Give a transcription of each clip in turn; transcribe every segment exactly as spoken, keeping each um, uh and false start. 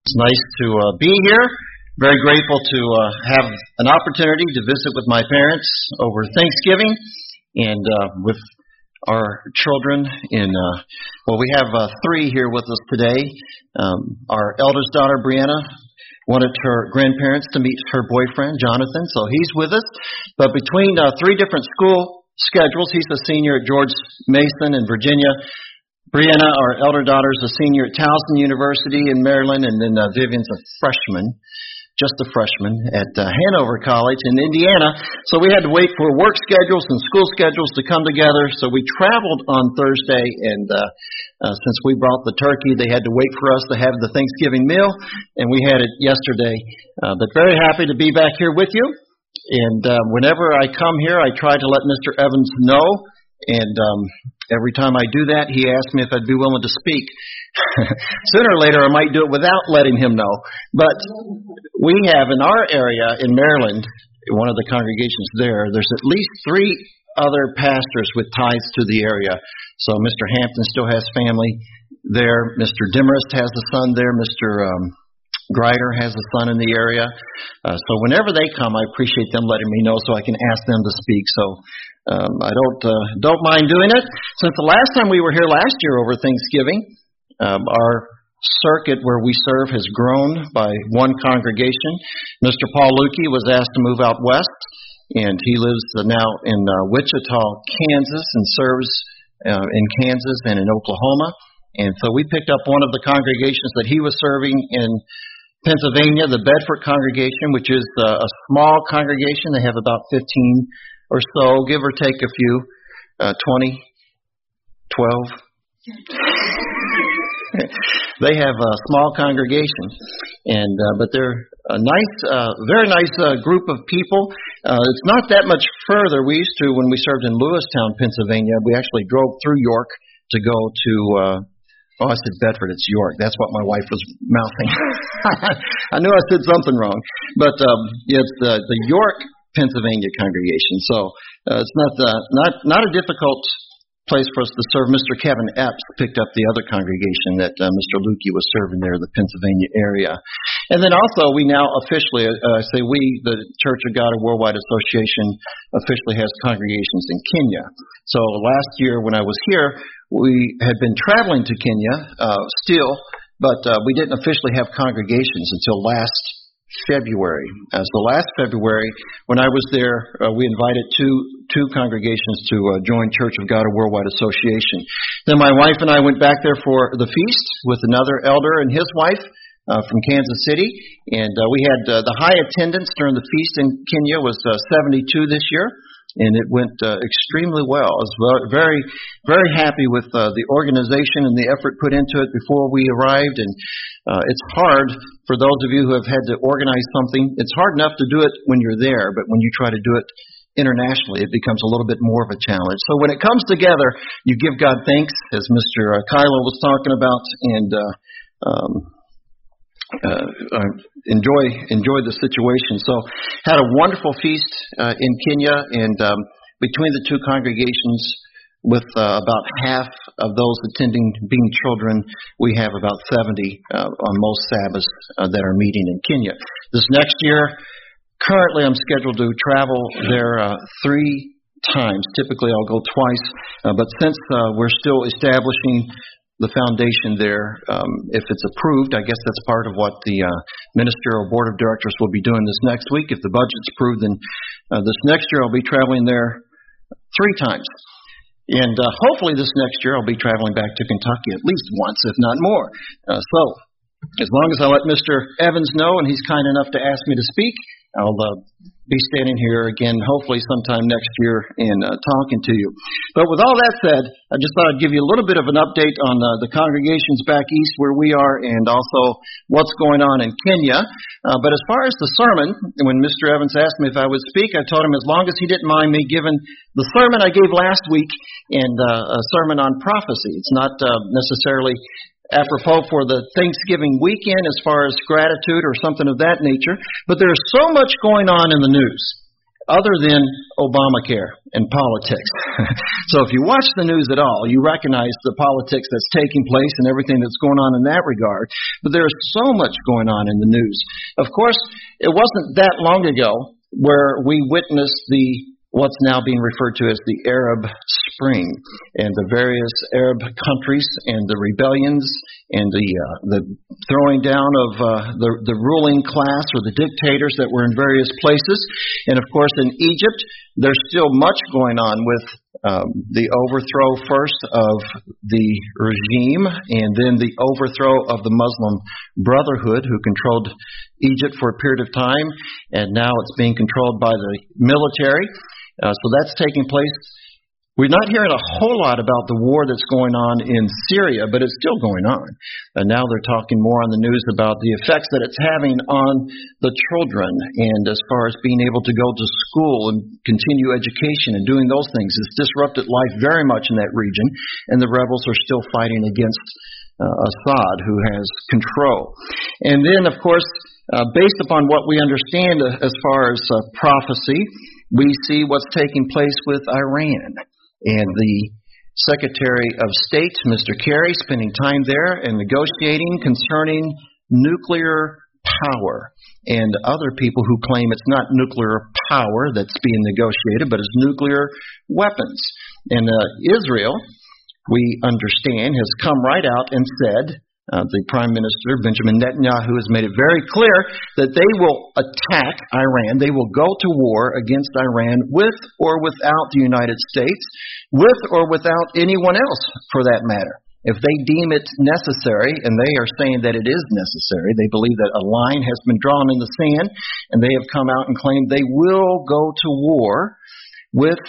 It's nice to uh, be here. Very grateful to uh, have an opportunity to visit with my parents over Thanksgiving and uh, with our children. In uh, well, we have uh, three here with us today. Um, our eldest daughter, Brianna, wanted her grandparents to meet her boyfriend, Jonathan, so he's with us. But between uh, three different school schedules, he's a senior at George Mason in Virginia. Brianna, our elder daughter, is a senior at Towson University in Maryland, and then uh, Vivian's a freshman, just a freshman, at uh, Hanover College in Indiana. So we had to wait for work schedules and school schedules to come together. So we traveled on Thursday, and uh, uh, since we brought the turkey, they had to wait for us to have the Thanksgiving meal, and we had it yesterday. Uh, but very happy to be back here with you. And uh, whenever I come here, I try to let Mister Evans know. And um, every time I do that, he asks me if I'd be willing to speak. Sooner or later, I might do it without letting him know. But we have in our area in Maryland, one of the congregations there, there's at least three other pastors with ties to the area. So Mister Hampton still has family there. Mister Demarest has a son there. Mister Um, Grider has a son in the area. Uh, so whenever they come, I appreciate them letting me know so I can ask them to speak. So um, I don't uh, don't mind doing it. Since the last time we were here last year over Thanksgiving, um, our circuit where we serve has grown by one congregation. Mister Paul Lukey was asked to move out west, and he lives now in uh, Wichita, Kansas, and serves uh, in Kansas and in Oklahoma. And so we picked up one of the congregations that he was serving in Pennsylvania, the Bedford congregation, which is uh, a small congregation. They have about fifteen or so, give or take a few, uh, twenty, twelve. They have a small congregation, and uh, but they're a nice, uh, very nice uh, group of people. Uh, it's not that much further. We used to, when we served in Lewistown, Pennsylvania, we actually drove through York to go to uh, Oh, I said Bedford, it's York. That's what my wife was mouthing. I knew I said something wrong. But um, it's the, the York, Pennsylvania congregation. So uh, it's not, the, not not a difficult place for us to serve. Mister Kevin Epps picked up the other congregation that uh, Mister Lukey was serving there, the Pennsylvania area. And then also we now officially, uh, I say we, the Church of God Worldwide Association, officially has congregations in Kenya. So last year when I was here, we had been traveling to Kenya uh, still, but uh, we didn't officially have congregations until last February. Uh, so last February, when I was there, uh, we invited two two congregations to uh, join Church of God Worldwide Association. Then my wife and I went back there for the feast with another elder and his wife uh, from Kansas City, and uh, we had uh, the high attendance during the feast in Kenya was uh, seventy-two this year. And it went uh, extremely well. I was very, very happy with uh, the organization and the effort put into it before we arrived. And uh, it's hard for those of you who have had to organize something. It's hard enough to do it when you're there, but when you try to do it internationally, it becomes a little bit more of a challenge. So when it comes together, you give God thanks, as Mister Uh, Kylo was talking about, and uh, um, Uh, uh, enjoy enjoy the situation. So had a wonderful feast uh, in Kenya, and um, between the two congregations, with uh, about half of those attending being children, we have about seventy uh, on most Sabbaths uh, that are meeting in Kenya. This next year, currently I'm scheduled to travel there uh, three times. Typically I'll go twice, uh, but since uh, we're still establishing the foundation there, um, if it's approved, I guess that's part of what the uh, ministerial board of directors will be doing this next week. If the budget's approved, then uh, this next year I'll be traveling there three times. And uh, hopefully this next year I'll be traveling back to Kentucky at least once, if not more. Uh, so as long as I let Mister Evans know, and he's kind enough to ask me to speak, I'll uh, be standing here again hopefully sometime next year and uh, talking to you. But with all that said, I just thought I'd give you a little bit of an update on uh, the congregations back east where we are, and also what's going on in Kenya. Uh, but as far as the sermon, when Mister Evans asked me if I would speak, I told him as long as he didn't mind me giving the sermon I gave last week, and uh, a sermon on prophecy. It's not uh, necessarily apropos for the Thanksgiving weekend as far as gratitude or something of that nature. But there's so much going on in the news other than Obamacare and politics. So if you watch the news at all, you recognize the politics that's taking place and everything that's going on in that regard. But there's so much going on in the news. Of course, it wasn't that long ago where we witnessed the what's now being referred to as the Arab Spring, and the various Arab countries and the rebellions and the uh, the throwing down of uh, the the ruling class or the dictators that were in various places. And of course, in Egypt, there's still much going on with um, the overthrow first of the regime, and then the overthrow of the Muslim Brotherhood, who controlled Egypt for a period of time, and now it's being controlled by the military. Uh, so that's taking place. We're not hearing a whole lot about the war that's going on in Syria, but it's still going on. And now they're talking more on the news about the effects that it's having on the children, and as far as being able to go to school and continue education and doing those things. It's disrupted life very much in that region, and the rebels are still fighting against uh, Assad, who has control. And then, of course, uh, based upon what we understand uh, as far as uh, prophecy, we see what's taking place with Iran. And the Secretary of State, Mister Kerry, spending time there and negotiating concerning nuclear power. And other people who claim it's not nuclear power that's being negotiated, but it's nuclear weapons. And uh, Israel, we understand, has come right out and said, Uh, the Prime Minister, Benjamin Netanyahu, has made it very clear that they will attack Iran. They will go to war against Iran with or without the United States, with or without anyone else for that matter. If they deem it necessary, and they are saying that it is necessary, they believe that a line has been drawn in the sand, and they have come out and claimed they will go to war with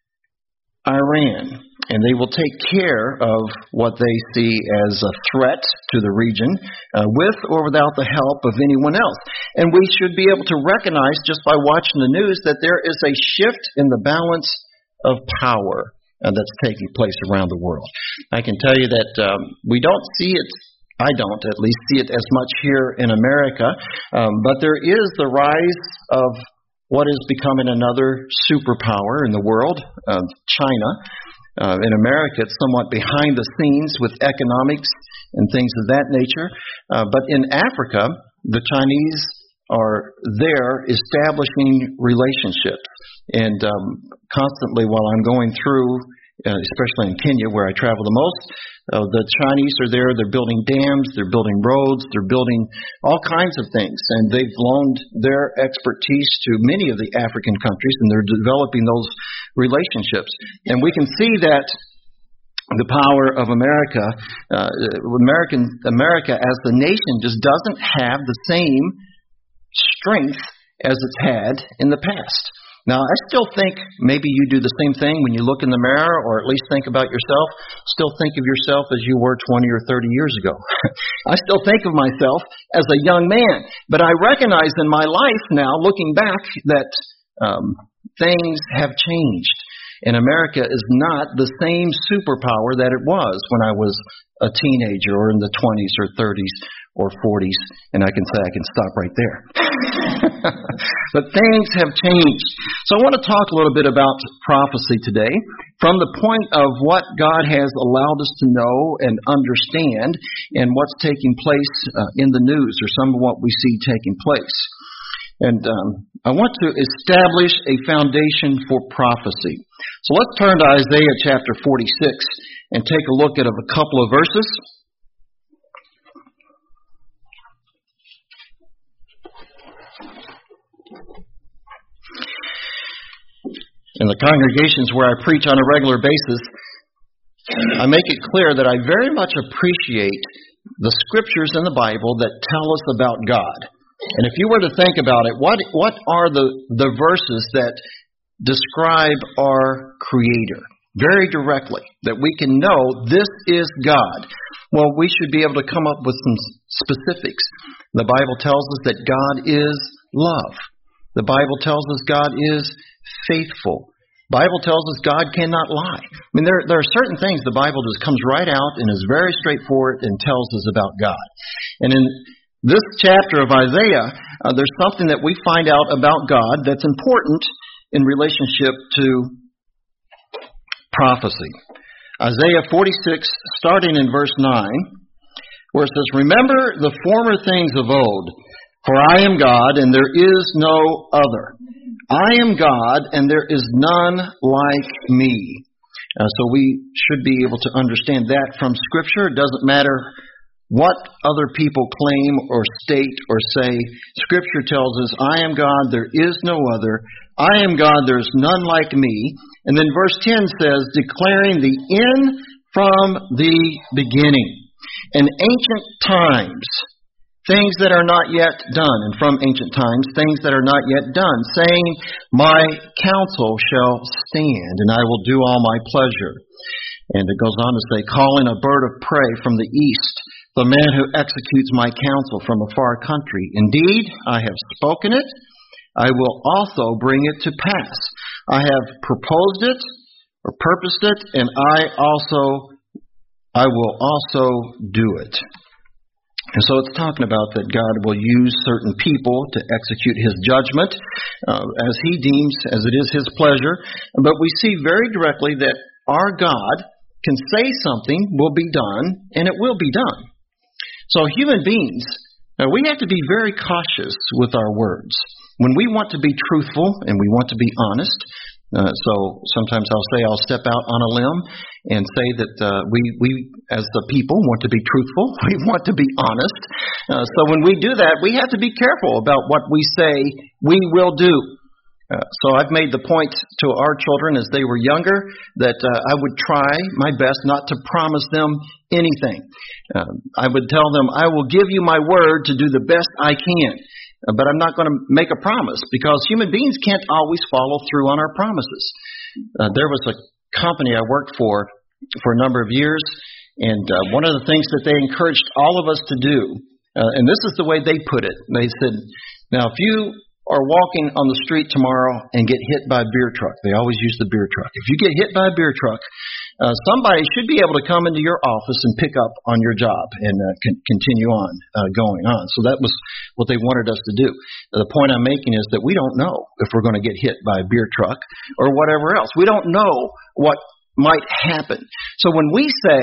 Iran, and they will take care of what they see as a threat to the region, uh, with or without the help of anyone else. And we should be able to recognize just by watching the news that there is a shift in the balance of power uh, that's taking place around the world. I can tell you that um, we don't see it, I don't at least see it as much here in America, um, but there is the rise of what is becoming another superpower in the world, uh, China. Uh, in America, it's somewhat behind the scenes with economics and things of that nature. Uh, but in Africa, the Chinese are there establishing relationships. And um, constantly while I'm going through, uh, especially in Kenya where I travel the most, uh, the Chinese are there. They're building dams, they're building roads, they're building all kinds of things. And they've loaned their expertise to many of the African countries, and they're developing those relationships. And we can see that the power of America, uh, American America as the nation just doesn't have the same strength as it's had in the past. Now, I still think maybe you do the same thing when you look in the mirror, or at least think about yourself. Still think of yourself as you were twenty or thirty years ago. I still think of myself as a young man. But I recognize in my life now, looking back, that um, things have changed. And America is not the same superpower that it was when I was a teenager or in the twenties or thirties or forties. And I can say I can stop right there. But things have changed. So I want to talk a little bit about prophecy today from the point of what God has allowed us to know and understand and what's taking place uh, in the news, or some of what we see taking place. And um, I want to establish a foundation for prophecy. So let's turn to Isaiah chapter forty-six and take a look at a couple of verses. In the congregations where I preach on a regular basis, I make it clear that I very much appreciate the scriptures in the Bible that tell us about God. And if you were to think about it, what what are the, the verses that describe our Creator very directly, that we can know this is God? Well, we should be able to come up with some specifics. The Bible tells us that God is love. The Bible tells us God is faithful. The Bible tells us God cannot lie. I mean, there, there are certain things the Bible just comes right out and is very straightforward and tells us about God. And in this chapter of Isaiah, uh, there's something that we find out about God that's important in relationship to prophecy. Isaiah forty-six, starting in verse nine, where it says, "Remember the former things of old, for I am God, and there is no other. I am God, and there is none like me." Uh, so we should be able to understand that from Scripture. It doesn't matter what other people claim or state or say. Scripture tells us, I am God, there is no other. I am God, there is none like me. And then verse ten says, declaring the end from the beginning. In ancient times, things that are not yet done, and from ancient times, things that are not yet done, saying, my counsel shall stand, and I will do all my pleasure. And it goes on to say, calling a bird of prey from the east, the man who executes my counsel from a far country. Indeed, I have spoken it, I will also bring it to pass. I have proposed it, or purposed it, and I also, I will also do it. And so it's talking about that God will use certain people to execute His judgment uh, as He deems, as it is His pleasure. But we see very directly that our God can say something will be done, and it will be done. So human beings, uh, we have to be very cautious with our words. When we want to be truthful and we want to be honest, Uh, so sometimes I'll say I'll step out on a limb and say that uh, we, we, as the people, want to be truthful. We want to be honest. Uh, so when we do that, we have to be careful about what we say we will do. Uh, so I've made the point to our children as they were younger that uh, I would try my best not to promise them anything. Uh, I would tell them, I will give you my word to do the best I can. But I'm not going to make a promise because human beings can't always follow through on our promises. Uh, there was a company I worked for for a number of years, and uh, one of the things that they encouraged all of us to do, uh, and this is the way they put it, they said, now if you are walking on the street tomorrow and get hit by a beer truck, they always use the beer truck. If you get hit by a beer truck, Uh, somebody should be able to come into your office and pick up on your job and uh, con- continue on uh, going on. So that was what they wanted us to do. The point I'm making is that we don't know if we're going to get hit by a beer truck or whatever else. We don't know what might happen. So when we say,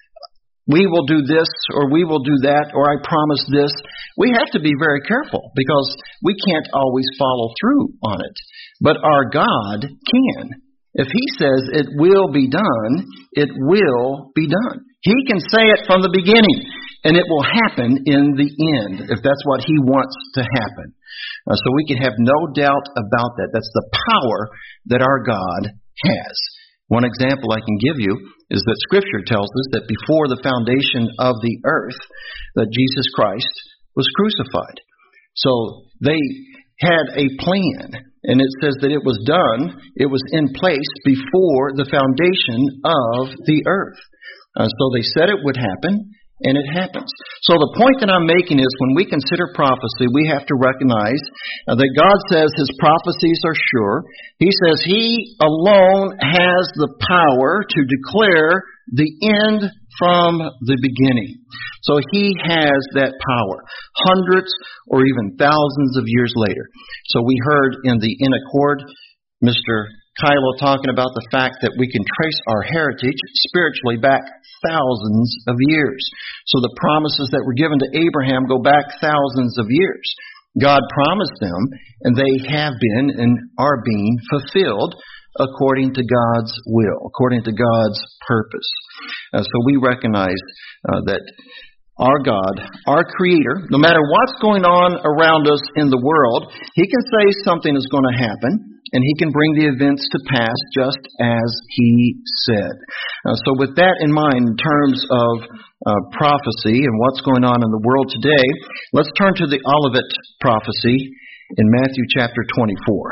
we will do this or we will do that or I promise this, we have to be very careful because we can't always follow through on it. But our God can. If He says it will be done, it will be done. He can say it from the beginning, and it will happen in the end, if that's what He wants to happen. Uh, so we can have no doubt about that. That's the power that our God has. One example I can give you is that Scripture tells us that before the foundation of the earth, that Jesus Christ was crucified. So they had a plan. And it says that it was done, it was in place before the foundation of the earth. Uh, so they said it would happen, and it happens. So the point that I'm making is when we consider prophecy, we have to recognize uh, that God says His prophecies are sure. He says He alone has the power to declare the end from the beginning. So He has that power, hundreds or even thousands of years later. So we heard in the In Accord, Mister Kylo talking about the fact that we can trace our heritage spiritually back thousands of years. So the promises that were given to Abraham go back thousands of years. God promised them, and they have been and are being fulfilled according to God's will, according to God's purpose. Uh, so we recognize uh, that our God, our Creator, no matter what's going on around us in the world, He can say something is going to happen, and He can bring the events to pass just as He said. Uh, so with that in mind, in terms of uh, prophecy and what's going on in the world today, let's turn to the Olivet prophecy in Matthew chapter twenty-four.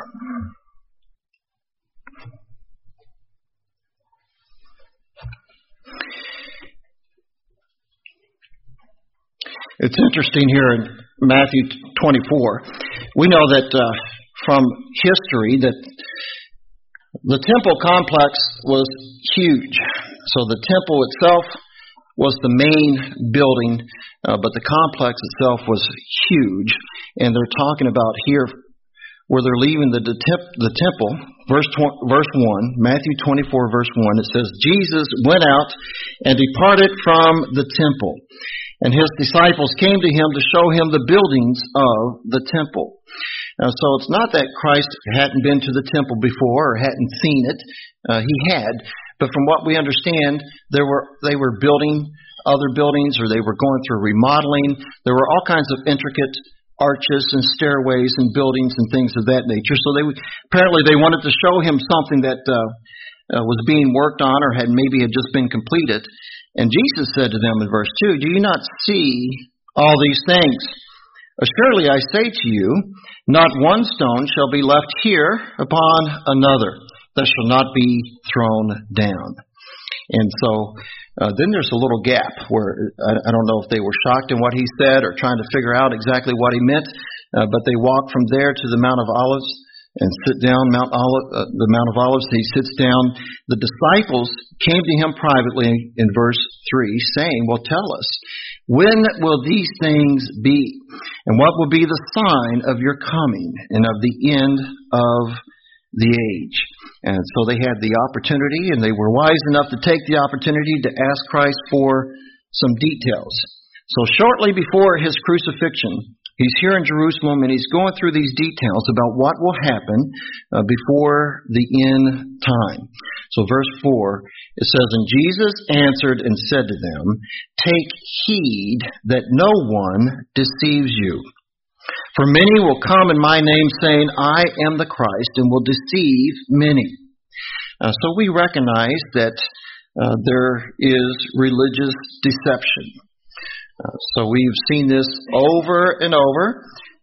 It's interesting here in Matthew twenty-four. We know that uh, from history that the temple complex was huge. So the temple itself was the main building, uh, but the complex itself was huge. And they're talking about here where they're leaving the, the, temp, the temple, verse, tw- verse one, Matthew twenty-four, verse one, it says, Jesus went out and departed from the temple, and his disciples came to him to show him the buildings of the temple. Now, so it's not that Christ hadn't been to the temple before or hadn't seen it. Uh, he had. But from what we understand, there were they were building other buildings, or they were going through remodeling. There were all kinds of intricate arches and stairways and buildings and things of that nature. So they apparently they wanted to show him something that uh, uh, was being worked on or had maybe had just been completed. And Jesus said to them in verse two, "Do you not see all these things? Surely I say to you, not one stone shall be left here upon another that shall not be thrown down." And so uh, then there's a little gap where I, I don't know if they were shocked in what he said or trying to figure out exactly what he meant, uh, but they walk from there to the Mount of Olives and sit down, Mount Olive, uh, the Mount of Olives. He sits down. The disciples came to him privately in verse three, saying, "Well, tell us, when will these things be? And what will be the sign of your coming and of the end of the age?" And so they had the opportunity, and they were wise enough to take the opportunity to ask Christ for some details. So shortly before his crucifixion, he's here in Jerusalem, and he's going through these details about what will happen uh, before the end time. So verse four, it says, "And Jesus answered and said to them, Take heed that no one deceives you. For many will come in my name, saying, I am the Christ, and will deceive many." Uh, so we recognize that uh, there is religious deception. Uh, so we've seen this over and over.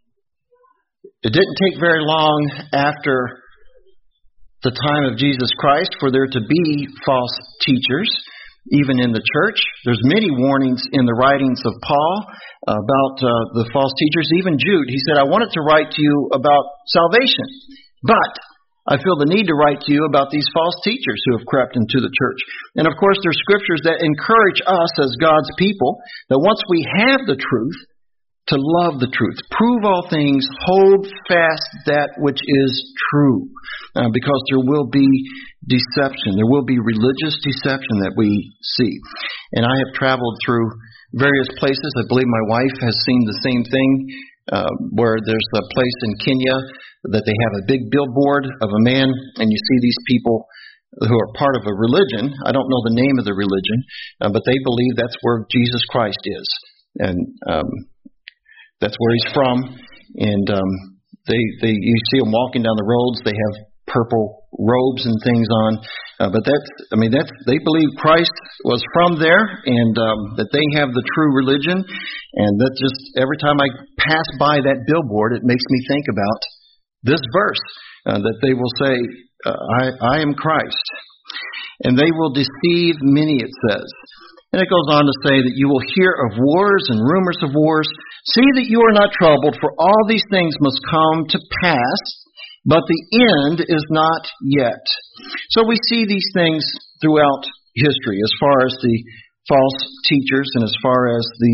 It didn't take very long after the time of Jesus Christ for there to be false teachers, even in the church. There's many warnings in the writings of Paul about uh, the false teachers. Even Jude, he said, "I wanted to write to you about salvation, but I feel the need to write to you about these false teachers who have crept into the church." And of course, there's scriptures that encourage us as God's people that once we have the truth, to love the truth, prove all things, hold fast that which is true, uh, because there will be deception. There will be religious deception that we see. And I have traveled through various places. I believe my wife has seen the same thing, uh, where there's a place in Kenya that they have a big billboard of a man, and you see these people who are part of a religion. I don't know the name of the religion, uh, but they believe that's where Jesus Christ is. And um, that's where he's from. And um, they, they, you see them walking down the roads. They have purple robes and things on. Uh, but that's, I mean, that's, they believe Christ was from there, and um, that they have the true religion. And that just, every time I pass by that billboard, it makes me think about this verse, uh, that they will say, uh, I, I am Christ. And they will deceive many, it says. And it goes on to say that you will hear of wars and rumors of wars. See that you are not troubled, for all these things must come to pass, but the end is not yet. So we see these things throughout history, as far as the false teachers and as far as the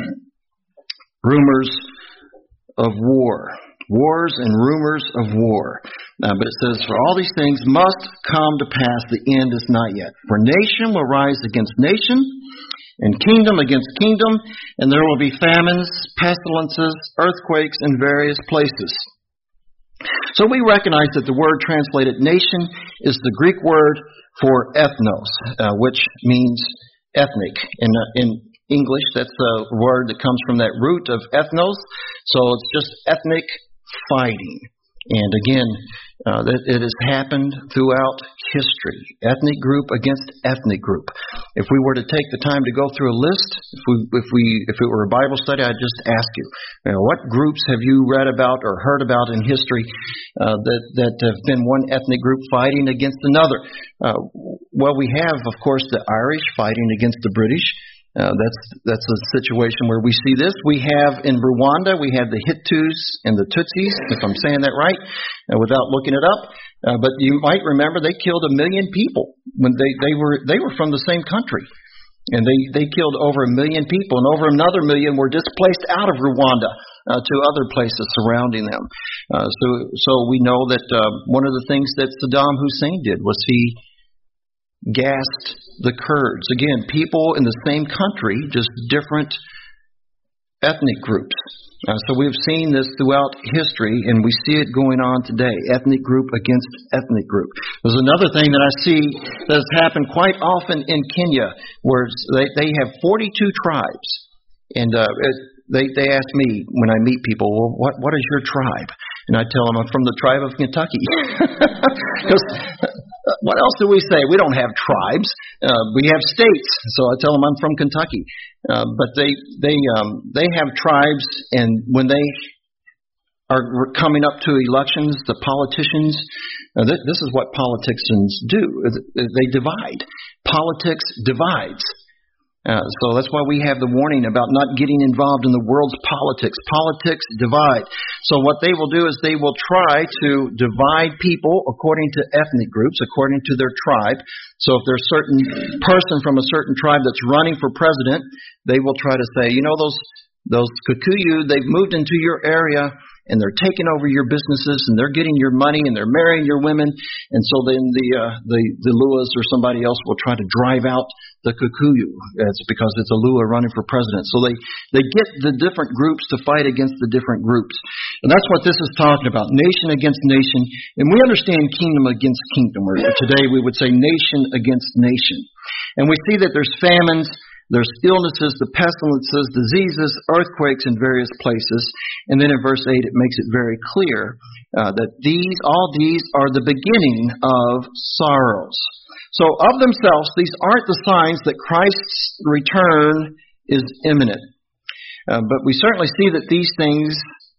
rumors of war. Wars and rumors of war. Uh, but it says, for all these things must come to pass, the end is not yet. For nation will rise against nation, and kingdom against kingdom, and there will be famines, pestilences, earthquakes in various places. So we recognize that the word translated nation is the Greek word for ethnos, uh, which means ethnic. In, uh, in English, that's a word that comes from that root of ethnos, so it's just ethnic fighting. And again, uh, that it has happened throughout history. Ethnic group against ethnic group. If we were to take the time to go through a list, if we, if we, if it were a Bible study, I'd just ask you, you know, what groups have you read about or heard about in history uh, that that have been one ethnic group fighting against another? Uh, well, we have, of course, the Irish fighting against the British. Uh, that's that's a situation where we see this. We have in Rwanda, we have the Hutus and the Tutsis, if I'm saying that right, uh, without looking it up. Uh, but you might remember they killed a million people when they, they were they were from the same country, and they, they killed over a million people, and over another million were displaced out of Rwanda. uh, to other places surrounding them. Uh, so, so we know that uh, one of the things that Saddam Hussein did was he gassed the Kurds. Again, people in the same country, just different ethnic groups. Uh, so we've seen this throughout history, and we see it going on today, ethnic group against ethnic group. There's another thing that I see that has happened quite often in Kenya, where they, they have forty-two tribes. And uh, it, they, they ask me when I meet people, well, what, what is your tribe? And I tell them I'm from the tribe of Kentucky. Because what else do we say? We don't have tribes. Uh, we have states. So I tell them I'm from Kentucky. Uh, but they they um, they have tribes, and when they are coming up to elections, the politicians, uh, th- this is what politicians do. They divide. Politics divides. Uh, so that's why we have the warning about not getting involved in the world's politics. Politics divide. So what they will do is they will try to divide people according to ethnic groups, according to their tribe. So if there's a certain person from a certain tribe that's running for president, they will try to say, you know, those those Kikuyu, they've moved into your area, and they're taking over your businesses, and they're getting your money, and they're marrying your women. And so then the uh, the the Luas or somebody else will try to drive out the Kikuyu. It's because it's a Lua running for president. So they, they get the different groups to fight against the different groups. And that's what this is talking about, nation against nation. And we understand kingdom against kingdom, or today we would say nation against nation. And we see that there's famines, there's illnesses, the pestilences, diseases, earthquakes in various places. And then in verse eight, it makes it very clear uh, that these, all these are the beginning of sorrows. So of themselves, these aren't the signs that Christ's return is imminent. Uh, but we certainly see that these things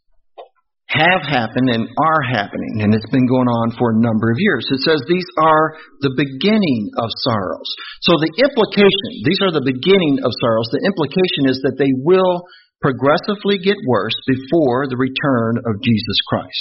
have happened and are happening, and it's been going on for a number of years. It says these are the beginning of sorrows. So the implication, these are the beginning of sorrows. The implication is that they will progressively get worse before the return of Jesus Christ.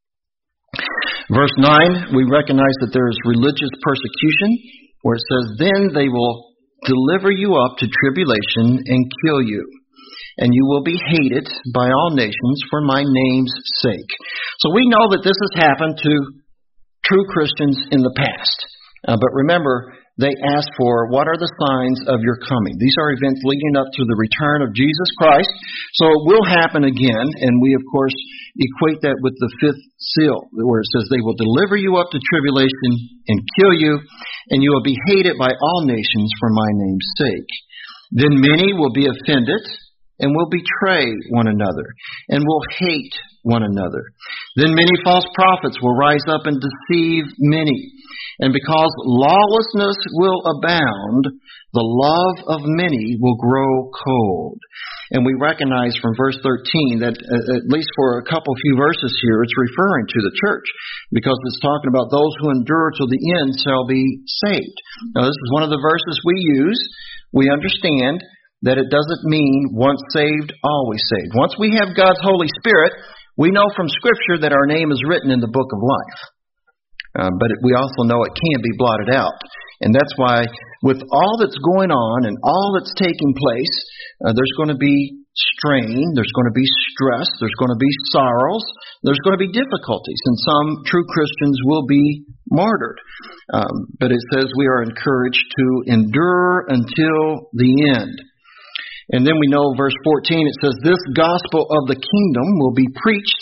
Verse nine, we recognize that there is religious persecution, where it says, then they will deliver you up to tribulation and kill you, and you will be hated by all nations for my name's sake. So we know that this has happened to true Christians in the past. Uh, but remember, they asked for, what are the signs of your coming? These are events leading up to the return of Jesus Christ. So it will happen again, and we, of course, equate that with the fifth seal, where it says they will deliver you up to tribulation and kill you, and you will be hated by all nations for my name's sake. Then many will be offended and will betray one another and will hate one another. Then many false prophets will rise up and deceive many. And because lawlessness will abound, the love of many will grow cold. And we recognize from verse thirteen that, at least for a couple few verses here, it's referring to the church, because it's talking about those who endure till the end shall be saved. Now, this is one of the verses we use. We understand that it doesn't mean once saved, always saved. Once we have God's Holy Spirit, we know from Scripture that our name is written in the book of life. Uh, but it, we also know it can be blotted out. And that's why with all that's going on and all that's taking place, uh, there's going to be strain, there's going to be stress, there's going to be sorrows, there's going to be difficulties, and some true Christians will be martyred. Um, but it says we are encouraged to endure until the end. And then we know verse fourteen, it says, this gospel of the kingdom will be preached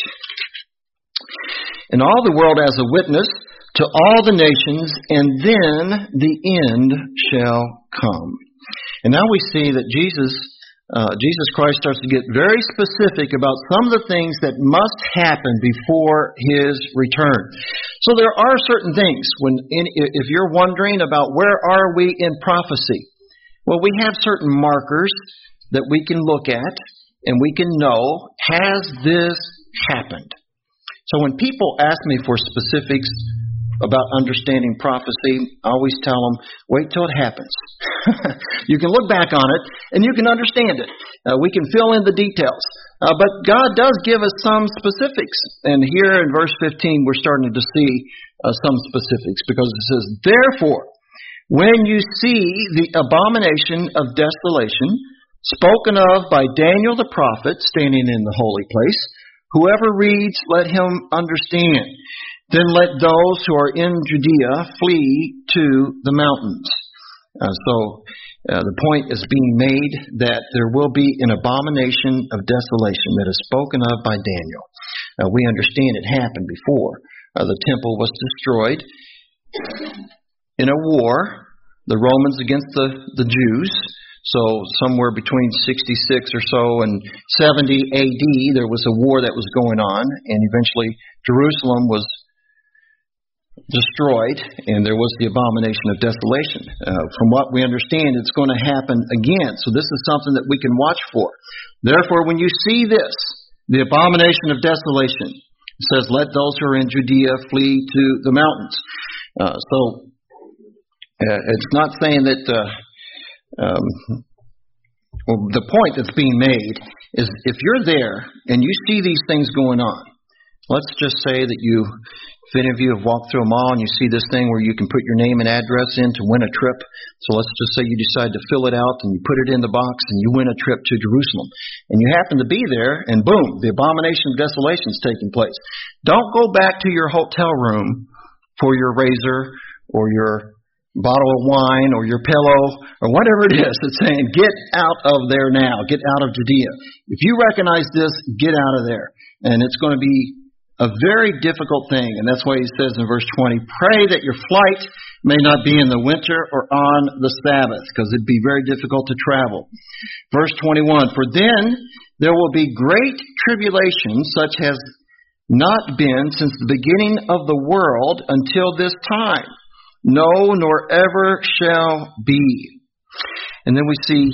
in all the world as a witness to all the nations, and then the end shall come. And now we see that Jesus, uh, Jesus Christ starts to get very specific about some of the things that must happen before His return. So there are certain things. When in, if you're wondering about where are we in prophecy, well, we have certain markers that we can look at and we can know, has this happened? So when people ask me for specifics about understanding prophecy, I always tell them, wait till it happens. You can look back on it and you can understand it. Uh, we can fill in the details. Uh, but God does give us some specifics. And here in verse fifteen, we're starting to see uh, some specifics, because it says, therefore, when you see the abomination of desolation, spoken of by Daniel the prophet, standing in the holy place. Whoever reads, let him understand. Then let those who are in Judea flee to the mountains. Uh, so uh, the point is being made that there will be an abomination of desolation that is spoken of by Daniel. Uh, we understand it happened before. Uh, the temple was destroyed in a war, the Romans against the, the Jews. So somewhere between sixty-six or so and seventy A D, there was a war that was going on, and eventually Jerusalem was destroyed, and there was the abomination of desolation. Uh, from what we understand, it's going to happen again. So this is something that we can watch for. Therefore, when you see this, the abomination of desolation, it says, let those who are in Judea flee to the mountains. Uh, so uh, it's not saying that... Uh, Um, well, the point that's being made is if you're there and you see these things going on, let's just say that you, if any of you have walked through a mall and you see this thing where you can put your name and address in to win a trip. So let's just say you decide to fill it out and you put it in the box and you win a trip to Jerusalem. And you happen to be there and boom, the abomination of desolation is taking place. Don't go back to your hotel room for your razor or your bottle of wine or your pillow or whatever it is. It's saying, get out of there now. Get out of Judea. If you recognize this, get out of there. And it's going to be a very difficult thing. And that's why he says in verse twenty, pray that your flight may not be in the winter or on the Sabbath, because it'd be very difficult to travel. Verse twenty-one, for then there will be great tribulation, such as not been since the beginning of the world until this time. No, nor ever shall be. And then we see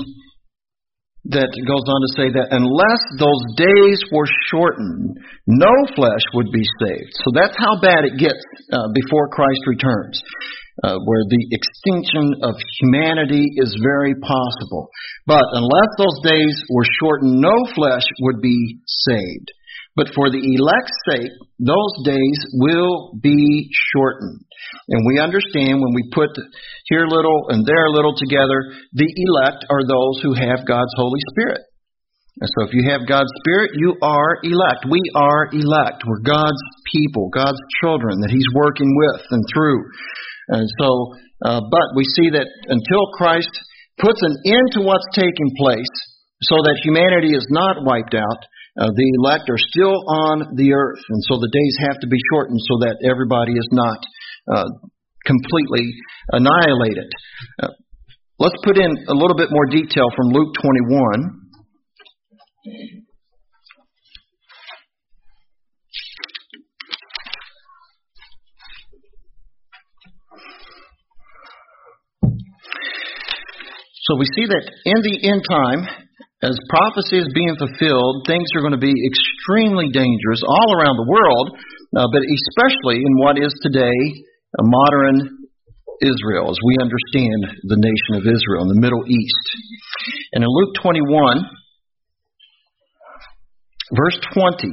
that it goes on to say that unless those days were shortened, no flesh would be saved. So that's how bad it gets uh, before Christ returns, uh, where the extinction of humanity is very possible. But unless those days were shortened, no flesh would be saved. But for the elect's sake, those days will be shortened. And we understand when we put here little and there little together, the elect are those who have God's Holy Spirit. And so if you have God's Spirit, you are elect. We are elect. We're God's people, God's children that He's working with and through. And so, uh, but we see that until Christ puts an end to what's taking place so that humanity is not wiped out, Uh, the elect are still on the earth, and so the days have to be shortened so that everybody is not uh, completely annihilated. Uh, let's put in a little bit more detail from Luke twenty-one. So we see that in the end time, as prophecy is being fulfilled, things are going to be extremely dangerous all around the world, uh, but especially in what is today a modern Israel, as we understand the nation of Israel in the Middle East. And in Luke twenty-one, verse twenty,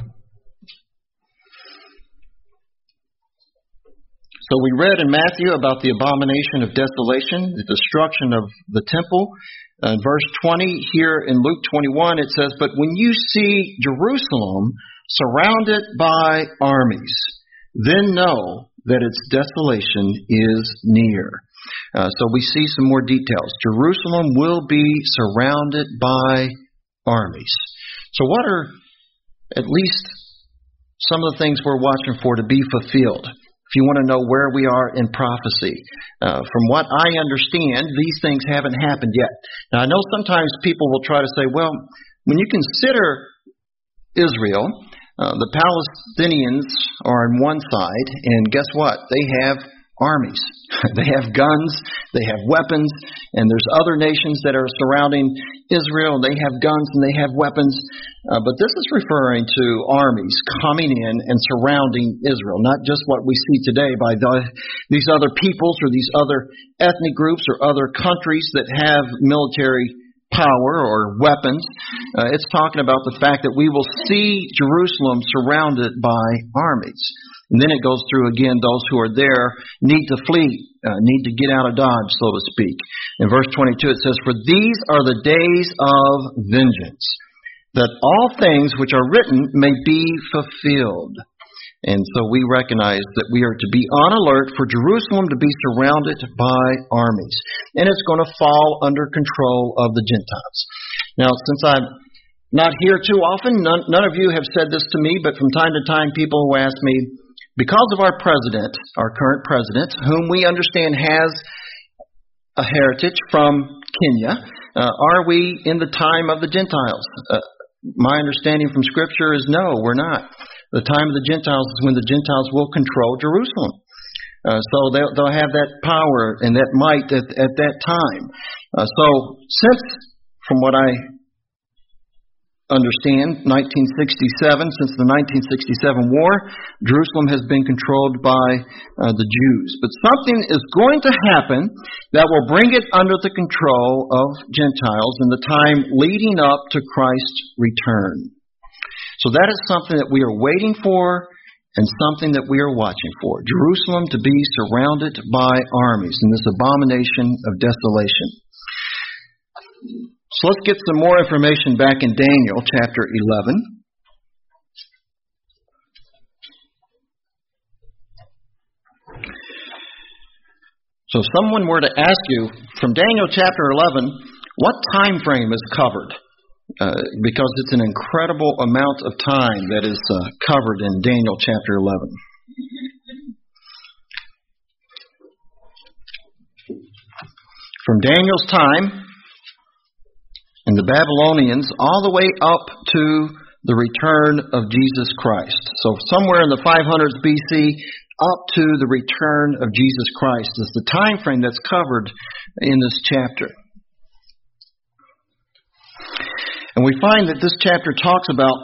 so we read in Matthew about the abomination of desolation, the destruction of the temple. Uh, verse twenty, here in Luke twenty-one, it says, but when you see Jerusalem surrounded by armies, then know that its desolation is near. Uh, so we see some more details. Jerusalem will be surrounded by armies. So what are at least some of the things we're watching for to be fulfilled? If you want to know where we are in prophecy, uh, from what I understand, these things haven't happened yet. Now, I know sometimes people will try to say, well, when you consider Israel, uh, the Palestinians are on one side, and guess what? They have armies. They have guns, they have weapons, and there's other nations that are surrounding Israel, and they have guns and they have weapons. Uh, but this is referring to armies coming in and surrounding Israel, not just what we see today by the, these other peoples or these other ethnic groups or other countries that have military power or weapons. Uh, it's talking about the fact that we will see Jerusalem surrounded by armies. And then it goes through again, those who are there need to flee, uh, need to get out of Dodge, so to speak. In verse twenty-two it says, "For these are the days of vengeance, that all things which are written may be fulfilled." And so we recognize that we are to be on alert for Jerusalem to be surrounded by armies. And it's going to fall under control of the Gentiles. Now, since I'm not here too often, none, none of you have said this to me, but from time to time people who ask me, because of our president, our current president, whom we understand has a heritage from Kenya, uh, are we in the time of the Gentiles? Uh, my understanding from Scripture is no, we're not. The time of the Gentiles is when the Gentiles will control Jerusalem. Uh, so they'll, they'll have that power and that might at, at that time. Uh, so since, from what I understand, nineteen sixty-seven, since the nineteen sixty-seven war, Jerusalem has been controlled by uh, the Jews. But something is going to happen that will bring it under the control of Gentiles in the time leading up to Christ's return. So that is something that we are waiting for and something that we are watching for. Jerusalem to be surrounded by armies in this abomination of desolation. So let's get some more information back in Daniel chapter eleven. So if someone were to ask you from Daniel chapter eleven, what time frame is covered? Uh, because it's an incredible amount of time that is uh, covered in Daniel chapter eleven. From Daniel's time and the Babylonians all the way up to the return of Jesus Christ. So somewhere in the five hundreds B C up to the return of Jesus Christ is the time frame that's covered in this chapter. And we find that this chapter talks about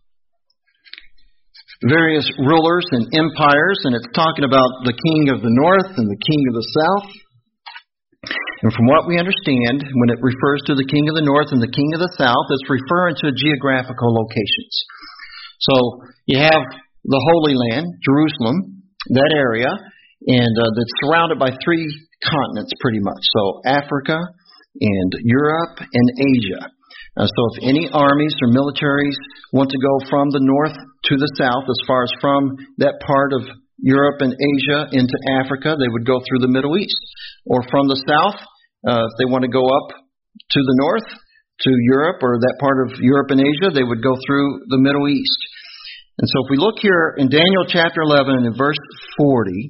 various rulers and empires, and it's talking about the king of the north and the king of the south. And from what we understand, when it refers to the king of the north and the king of the south, it's referring to geographical locations. So you have the Holy Land, Jerusalem, that area, and uh, that's surrounded by three continents pretty much. So Africa and Europe and Asia. Uh, so if any armies or militaries want to go from the north to the south, as far as from that part of Europe and Asia into Africa, they would go through the Middle East. Or from the south, uh, if they want to go up to the north, to Europe or that part of Europe and Asia, they would go through the Middle East. And so if we look here in Daniel chapter eleven and in verse forty,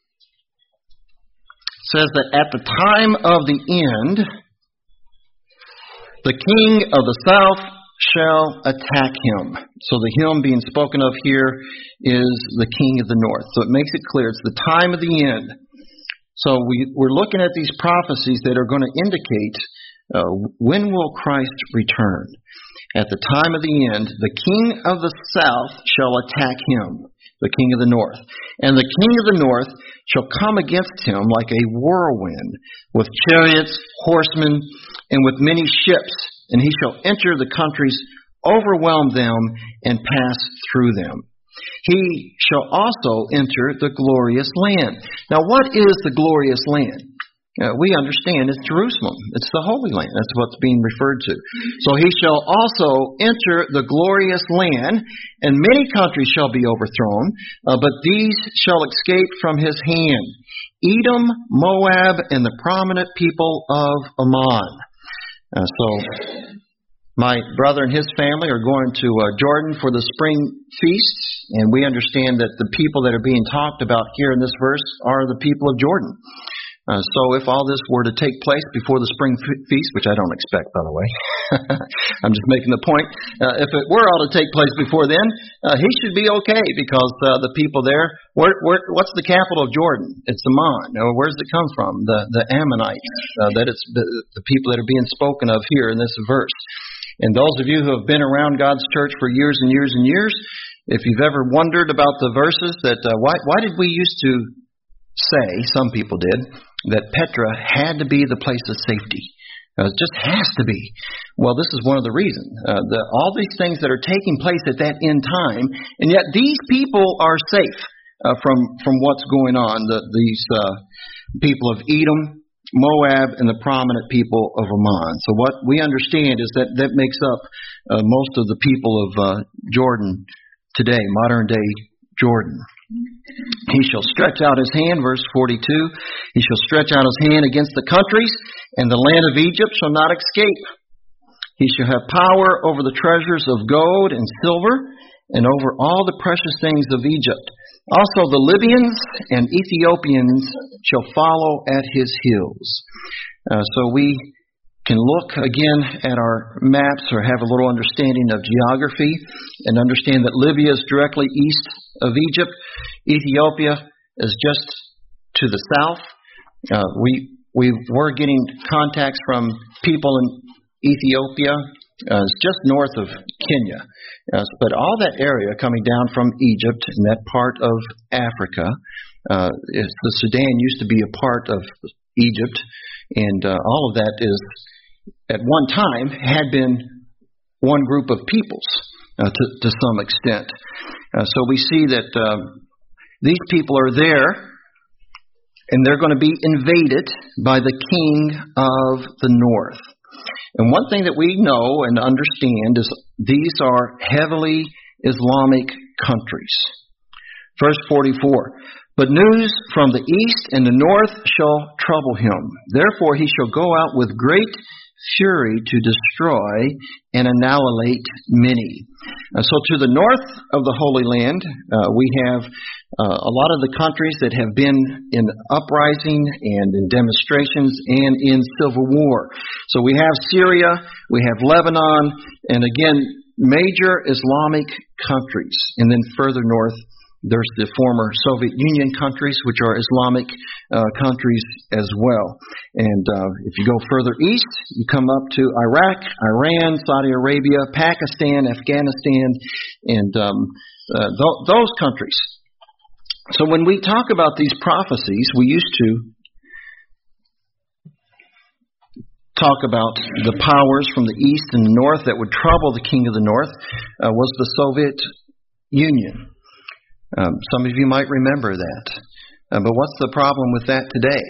it says that at the time of the end, the king of the south shall attack him. So the him being spoken of here is the king of the north. So it makes it clear it's the time of the end. So we, we're looking at these prophecies that are going to indicate uh, when will Christ return. At the time of the end, the king of the south shall attack him, the king of the north. And the king of the north shall come against him like a whirlwind, with chariots, horsemen, and with many ships, and he shall enter the countries, overwhelm them, and pass through them. He shall also enter the glorious land. Now, what is the glorious land? Uh, we understand it's Jerusalem. It's the Holy Land. That's what's being referred to. So he shall also enter the glorious land, and many countries shall be overthrown, uh, but these shall escape from his hand. Edom, Moab, and the prominent people of Ammon. Uh, so my brother and his family are going to uh, Jordan for the spring feast, and we understand that the people that are being talked about here in this verse are the people of Jordan. Uh, so if all this were to take place before the spring feast, which I don't expect, by the way, I'm just making the point, uh, if it were all to take place before then, uh, he should be okay, because uh, the people there, where, where, what's the capital of Jordan? It's Ammon. Now, where does it come from? The, the Ammonites. Uh, that it's the, the people that are being spoken of here in this verse. And those of you who have been around God's church for years and years and years, if you've ever wondered about the verses that uh, why why did we used to say, some people did, that Petra had to be the place of safety. Uh, it just has to be. Well, this is one of the reasons. Uh, the, all these things that are taking place at that end time, and yet these people are safe uh, from from what's going on. The, these uh, people of Edom, Moab, and the prominent people of Ammon. So what we understand is that that makes up uh, most of the people of uh, Jordan today, modern day Jordan. He shall stretch out his hand, verse forty-two, he shall stretch out his hand against the countries, and the land of Egypt shall not escape. He shall have power over the treasures of gold and silver, and over all the precious things of Egypt. Also the Libyans and Ethiopians shall follow at his heels. Uh, so we can look again at our maps or have a little understanding of geography and understand that Libya is directly east of Egypt. Ethiopia is just to the south. Uh, we we were getting contacts from people in Ethiopia. Uh, it's just north of Kenya. Uh, but all that area coming down from Egypt and that part of Africa, uh, is, the Sudan used to be a part of Egypt, and uh, all of that is, at one time, had been one group of peoples uh, to, to some extent. Uh, so we see that um, these people are there, and they're going to be invaded by the king of the north. And one thing that we know and understand is these are heavily Islamic countries. Verse forty-four, but news from the east and the north shall trouble him. Therefore he shall go out with great fury to destroy and annihilate many. Uh, so to the north of the Holy Land, uh, we have uh, a lot of the countries that have been in uprising and in demonstrations and in civil war. So we have Syria, we have Lebanon, and again, major Islamic countries. And then further north, there's the former Soviet Union countries, which are Islamic uh, countries as well. And uh, if you go further east, you come up to Iraq, Iran, Saudi Arabia, Pakistan, Afghanistan, and um, uh, th- those countries. So when we talk about these prophecies, we used to talk about the powers from the east and the north that would trouble the king of the north uh, was the Soviet Union. Um, some of you might remember that. Uh, but what's the problem with that today?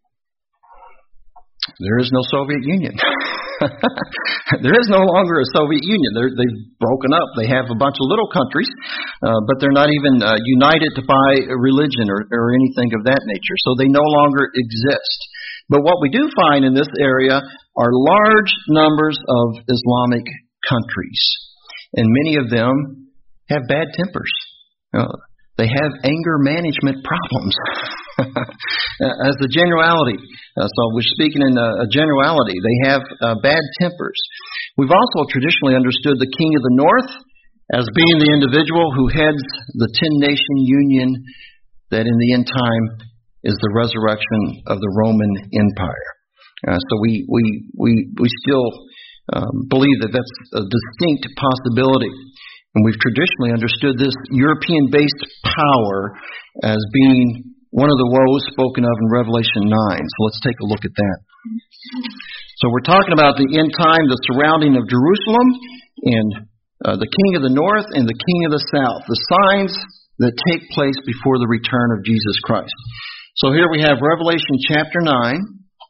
There is no Soviet Union. There is no longer a Soviet Union. They're, they've broken up. They have a bunch of little countries, uh, but they're not even uh, united by religion or, or anything of that nature. So they no longer exist. But what we do find in this area are large numbers of Islamic countries. And many of them have bad tempers. Uh, they have anger management problems as a generality. Uh, so we're speaking in a, a generality. They have uh, bad tempers. We've also traditionally understood the king of the north as being the individual who heads the ten-nation union that in the end time is the resurrection of the Roman Empire. Uh, so we we we we still um, believe that that's a distinct possibility. And we've traditionally understood this European-based power as being one of the woes spoken of in Revelation nine. So let's take a look at that. So we're talking about the end time, the surrounding of Jerusalem, and uh, the king of the north and the king of the south, the signs that take place before the return of Jesus Christ. So here we have Revelation chapter nine.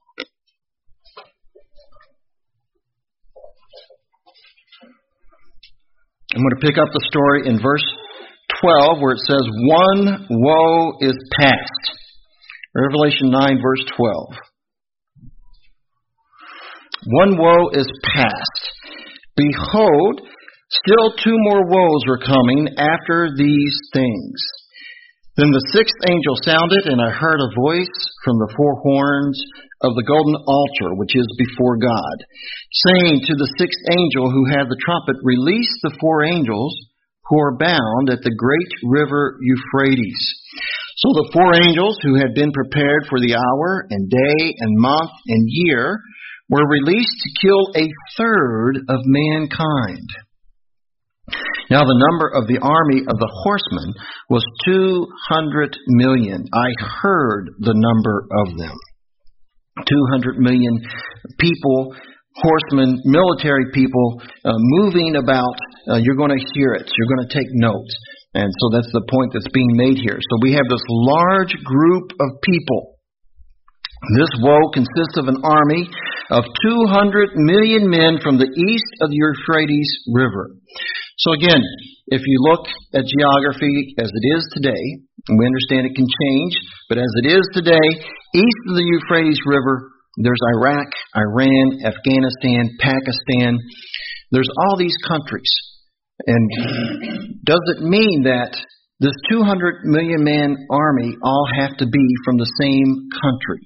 I'm going to pick up the story in verse twelve where it says, one woe is past. Revelation nine, verse twelve. One woe is past. Behold, still two more woes are coming after these things. Then the sixth angel sounded, and I heard a voice from the four horns of the golden altar, which is before God, saying to the sixth angel who had the trumpet, release the four angels who are bound at the great river Euphrates. So the four angels who had been prepared for the hour and day and month and year were released to kill a third of mankind. Now the number of the army of the horsemen was two hundred million. I heard the number of them. two hundred million people, horsemen, military people uh, moving about. Uh, you're going to hear it. You're going to take notes. And so that's the point that's being made here. So we have this large group of people. This woe consists of an army of two hundred million men from the east of the Euphrates River. So again, if you look at geography as it is today, and we understand it can change, but as it is today, east of the Euphrates River, there's Iraq, Iran, Afghanistan, Pakistan. There's all these countries. And does it mean that this two hundred million man army all have to be from the same country?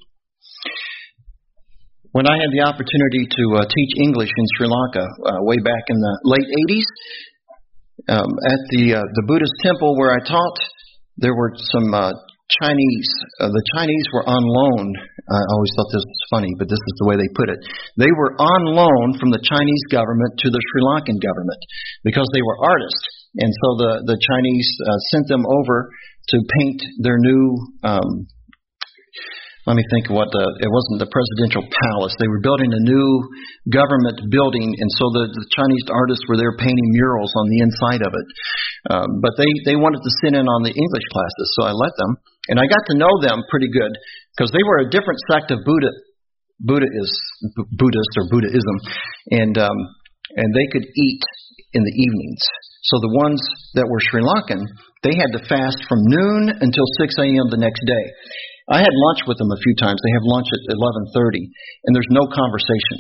When I had the opportunity to uh, teach English in Sri Lanka uh, way back in the late eighties, um, at the uh, the Buddhist temple where I taught, there were some uh, Chinese. Uh, the Chinese were on loan. I always thought this was funny, but this is the way they put it. They were on loan from the Chinese government to the Sri Lankan government because they were artists. And so the, the Chinese uh, sent them over to paint their new... Um, Let me think of what the, it wasn't the presidential palace. They were building a new government building, and so the, the Chinese artists were there painting murals on the inside of it. Um, but they, they wanted to sit in on the English classes, so I let them. And I got to know them pretty good because they were a different sect of Buddha, Buddha is, Buddhist or Buddhism, and um, and they could eat in the evenings. So the ones that were Sri Lankan, they had to fast from noon until six a.m. the next day. I had lunch with them a few times. They have lunch at eleven thirty, and there's no conversation.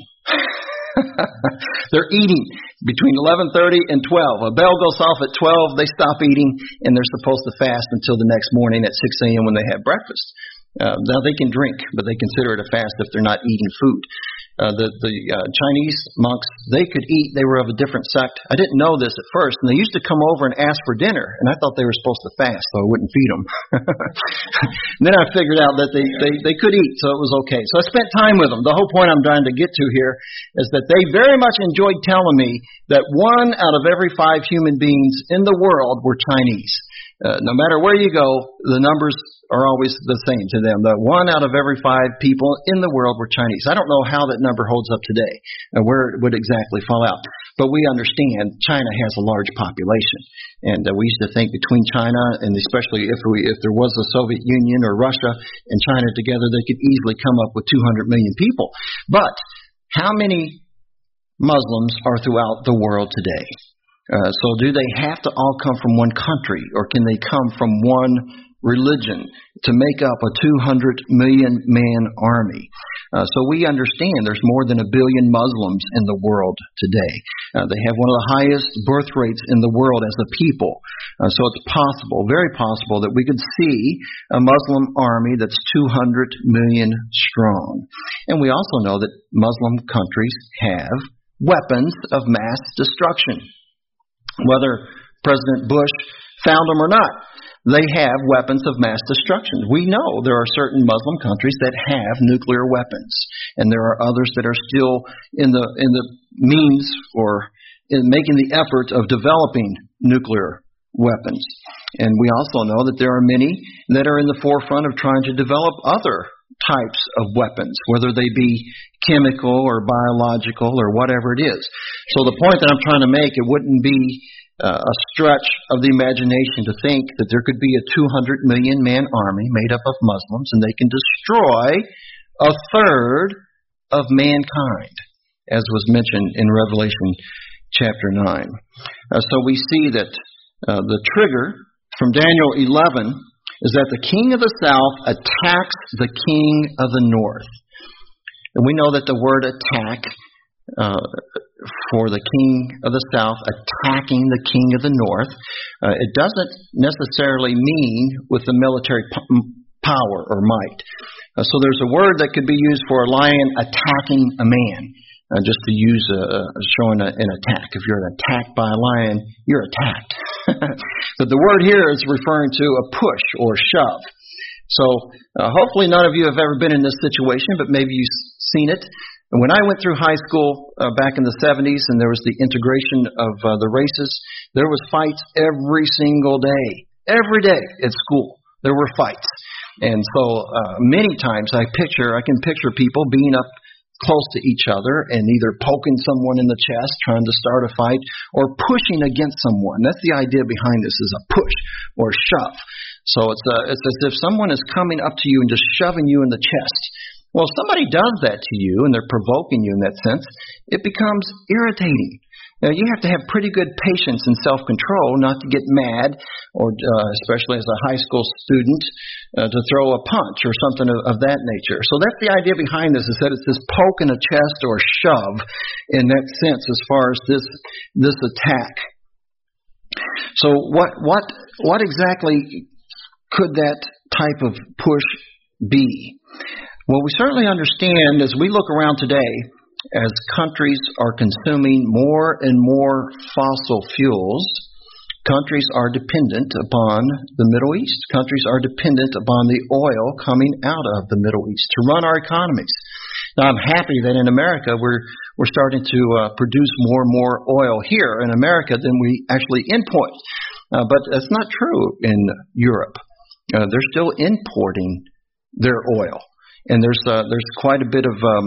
They're eating between eleven thirty and twelve. A bell goes off at twelve, they stop eating, and they're supposed to fast until the next morning at six a.m. when they have breakfast. Uh, now, they can drink, but they consider it a fast if they're not eating food. Uh, the the uh, Chinese monks, they could eat. They were of a different sect. I didn't know this at first, and they used to come over and ask for dinner, and I thought they were supposed to fast, so I wouldn't feed them. And then I figured out that they, they, they could eat, so it was okay. So I spent time with them. The whole point I'm trying to get to here is that they very much enjoyed telling me that one out of every five human beings in the world were Chinese. Uh, no matter where you go, the numbers are always the same to them. The one out of every five people in the world were Chinese. I don't know how that number holds up today, uh, where it would exactly fall out. But we understand China has a large population. And uh, we used to think between China, and especially if we if there was the Soviet Union or Russia and China together, they could easily come up with two hundred million people. But how many Muslims are throughout the world today? Uh, so do they have to all come from one country, or can they come from one religion to make up a two hundred million man army? Uh, so we understand there's more than a billion Muslims in the world today. Uh, they have one of the highest birth rates in the world as a people. Uh, so it's possible, very possible, that we could see a Muslim army that's two hundred million strong. And we also know that Muslim countries have weapons of mass destruction. Whether President Bush found them or not, they have weapons of mass destruction. We know there are certain Muslim countries that have nuclear weapons, and there are others that are still in the in the means or in making the effort of developing nuclear weapons. And we also know that there are many that are in the forefront of trying to develop other types of weapons, whether they be chemical or biological or whatever it is. So the point that I'm trying to make, it wouldn't be uh, a stretch of the imagination to think that there could be a two hundred million man army made up of Muslims and they can destroy a third of mankind, as was mentioned in Revelation chapter nine. Uh, so we see that uh, the trigger from Daniel eleven is that the king of the south attacks the king of the north. And we know that the word attack uh, for the king of the south attacking the king of the north, uh, it doesn't necessarily mean with the military p- power or might. Uh, so there's a word that could be used for a lion attacking a man. Uh, just to use a, a showing a, an attack. If you're attacked by a lion, you're attacked. But the word here is referring to a push or shove. So uh, hopefully none of you have ever been in this situation, but maybe you've seen it. And when I went through high school uh, back in the seventies, and there was the integration of uh, the races, there was fights every single day. Every day at school, there were fights. And so uh, many times I picture, I can picture people being up close to each other and either poking someone in the chest, trying to start a fight, or pushing against someone. That's the idea behind this, is a push or shove. So it's, uh, it's as if someone is coming up to you and just shoving you in the chest. Well, if somebody does that to you and they're provoking you in that sense, it becomes irritating. Now, you have to have pretty good patience and self-control not to get mad, or uh, especially as a high school student, uh, to throw a punch or something of, of that nature. So that's the idea behind this, is that it's this poke in the chest or shove in that sense as far as this this attack. So what what what exactly could that type of push be? Well, we certainly understand as we look around today, as countries are consuming more and more fossil fuels, countries are dependent upon the Middle East. Countries are dependent upon the oil coming out of the Middle East to run our economies. Now, I'm happy that in America we're we're starting to uh, produce more and more oil here in America than we actually import. Uh, but that's not true in Europe. Uh, they're still importing their oil, and there's uh, there's quite a bit of um,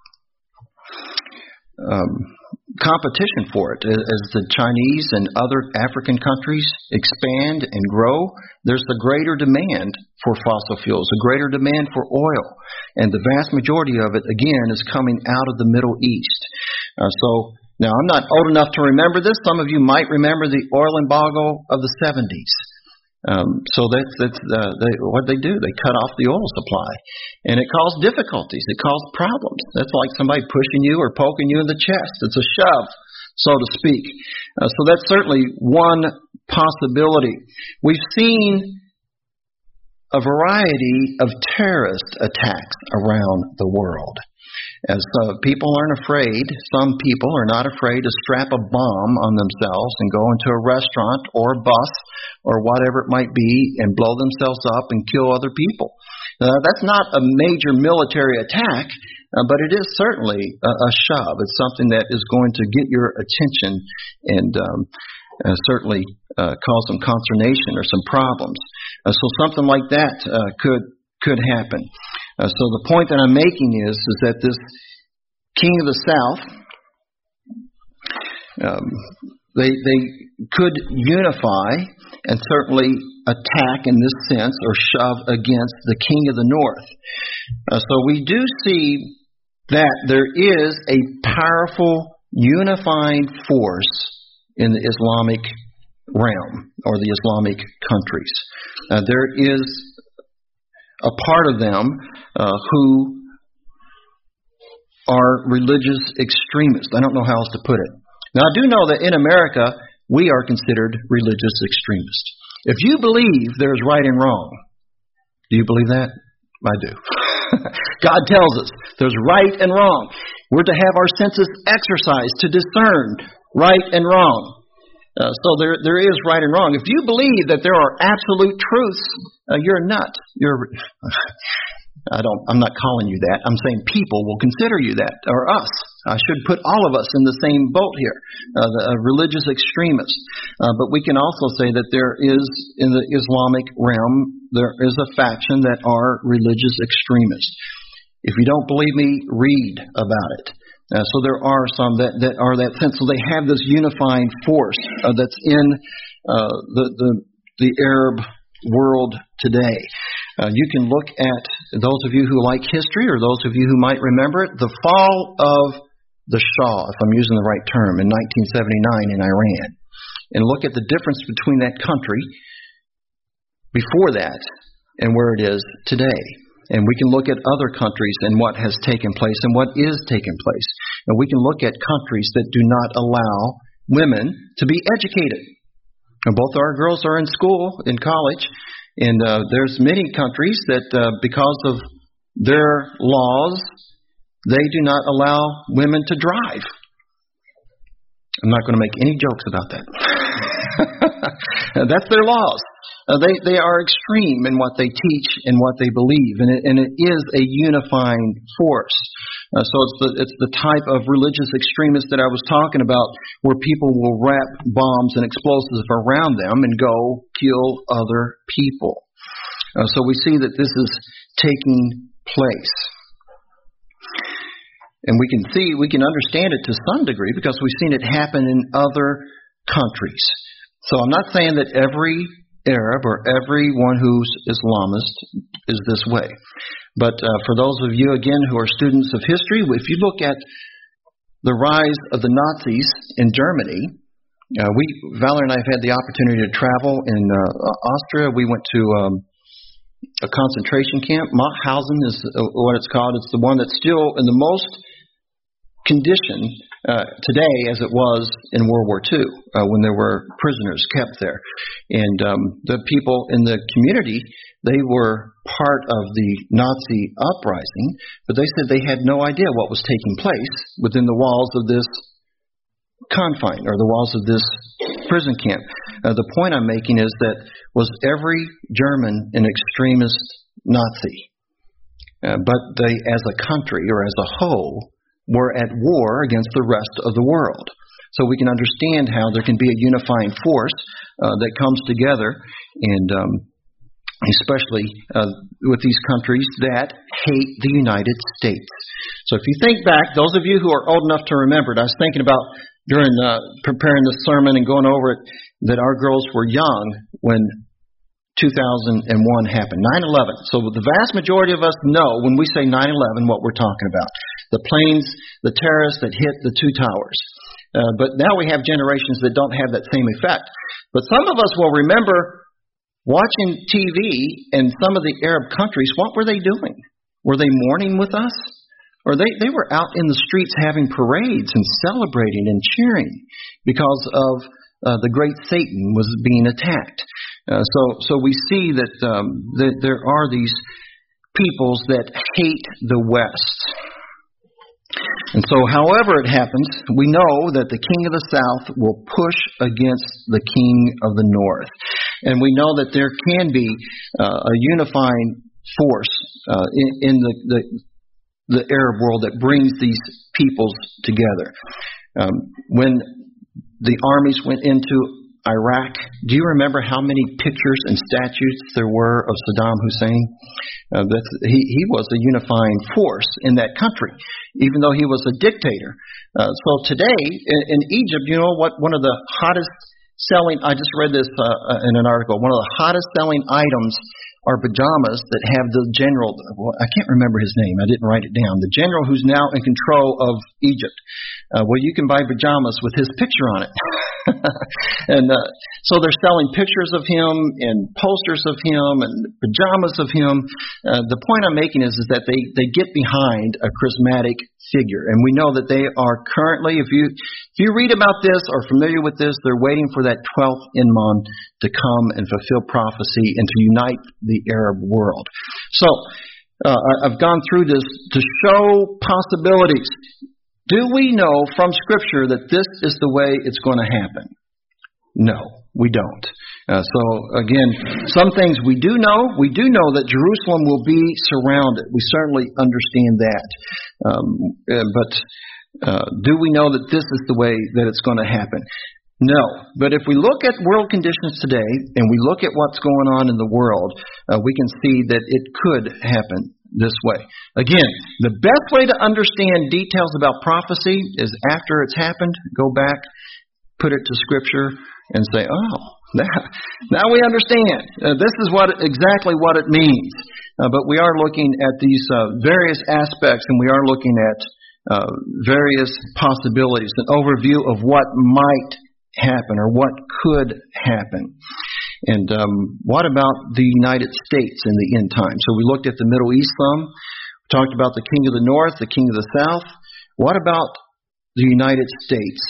Um, competition for it. As the Chinese and other African countries expand and grow, there's a greater demand for fossil fuels, a greater demand for oil, and the vast majority of it, again, is coming out of the Middle East. Uh, so, now I'm not old enough to remember this. Some of you might remember the oil embargo of the seventies. Um, so that's, that's uh, they, what they do. They cut off the oil supply, and it caused difficulties. It caused problems. That's like somebody pushing you or poking you in the chest. It's a shove, so to speak. Uh, so that's certainly one possibility. We've seen a variety of terrorist attacks around the world. As uh, people aren't afraid, some people are not afraid to strap a bomb on themselves and go into a restaurant or a bus or whatever it might be and blow themselves up and kill other people. Uh, that's not a major military attack, uh, but it is certainly a, a shove. It's something that is going to get your attention and um, uh, certainly uh, cause some consternation or some problems. Uh, so something like that uh, could could happen. Uh, so the point that I'm making is, is that this king of the south, um, they they could unify and certainly attack in this sense or shove against the king of the north. Uh, so we do see that there is a powerful unifying force in the Islamic realm or the Islamic countries. Uh, there is a part of them uh, who are religious extremists. I don't know how else to put it. Now, I do know that in America, we are considered religious extremists. If you believe there's right and wrong, do you believe that? I do. God tells us there's right and wrong. We're to have our senses exercised to discern right and wrong. Uh, so there, there is right and wrong. If you believe that there are absolute truths, uh, you're a nut. You're, I don't. I'm not calling you that. I'm saying people will consider you that, or us. I should put all of us in the same boat here, uh, the uh, religious extremists. Uh, but we can also say that there is, in the Islamic realm, there is a faction that are religious extremists. If you don't believe me, read about it. Uh, so there are some that, that are that sense. So they have this unifying force uh, that's in uh, the, the the Arab world today. Uh, you can look at, those of you who like history or those of you who might remember it, the fall of the Shah, if I'm using the right term, in nineteen seventy-nine in Iran. And look at the difference between that country before that and where it is today. And we can look at other countries and what has taken place and what is taking place. And we can look at countries that do not allow women to be educated. And both our girls are in school, in college, and uh, there's many countries that uh, because of their laws, they do not allow women to drive. I'm not going to make any jokes about that. That's their laws. Uh, they they are extreme in what they teach and what they believe, and it, and it is a unifying force. Uh, so it's the it's the type of religious extremist that I was talking about, where people will wrap bombs and explosives around them and go kill other people. Uh, so we see that this is taking place. And we can see, we can understand it to some degree because we've seen it happen in other countries. So I'm not saying that every Arab or everyone who's Islamist is this way. But uh, for those of you, again, who are students of history, if you look at the rise of the Nazis in Germany, uh, we, Valerie and I have had the opportunity to travel in uh, Austria. We went to um, a concentration camp. Mauthausen is what it's called. It's the one that's still in the most condition uh, today as it was in World War Two, uh, when there were prisoners kept there. And um, the people in the community, they were part of the Nazi uprising, but they said they had no idea what was taking place within the walls of this confine, or the walls of this prison camp. Uh, the point I'm making is that was every German an extremist Nazi? Uh, but they, as a country or as a whole, were at war against the rest of the world. So we can understand how there can be a unifying force uh, that comes together, and um, especially uh, with these countries that hate the United States. So if you think back, those of you who are old enough to remember it, I was thinking about during uh, preparing this sermon and going over it, that our girls were young when two thousand one happened, nine eleven. So the vast majority of us know when we say nine eleven what we're talking about. The planes, the terrorists that hit the two towers. Uh, but now we have generations that don't have that same effect. But some of us will remember watching T V in some of the Arab countries. What were they doing? Were they mourning with us? Or they, they were out in the streets having parades and celebrating and cheering because of uh, the great Satan was being attacked. Uh, so, so we see that, um, that there are these peoples that hate the West. And so, however it happens, we know that the king of the south will push against the king of the north. And we know that there can be uh, a unifying force uh, in, in the, the the Arab world that brings these peoples together. Um, when the armies went into Iraq, do you remember how many pictures and statues there were of Saddam Hussein? Uh, that's, he, he was a unifying force in that country, even though he was a dictator. Uh, so today, in, in Egypt, you know what? One of the hottest selling, I just read this uh, in an article, one of the hottest selling items are pajamas that have the general, well, I can't remember his name, I didn't write it down, the general who's now in control of Egypt. Uh, well, you can buy pajamas with his picture on it. and uh, so they're selling pictures of him and posters of him and pajamas of him. Uh, the point I'm making is, is that they, they get behind a charismatic figure. And we know that they are currently, if you if you read about this or familiar with this, they're waiting for that twelfth Imam to come and fulfill prophecy and to unite the Arab world. So uh, I've gone through this to show possibilities. Do we know from Scripture that this is the way it's going to happen? No, we don't. Uh, so, again, some things we do know. We do know that Jerusalem will be surrounded. We certainly understand that. Um, but uh, do we know that this is the way that it's going to happen? No. But if we look at world conditions today and we look at what's going on in the world, uh, we can see that it could happen this way. Again, the best way to understand details about prophecy is after it's happened, go back, put it to Scripture, and say, oh, now, now we understand. Uh, this is what exactly what it means. Uh, but we are looking at these uh, various aspects, and we are looking at uh, various possibilities, an overview of what might happen or what could happen. And um, what about the United States in the end time? So we looked at the Middle East some. We talked about the king of the north, the king of the south. What about the United States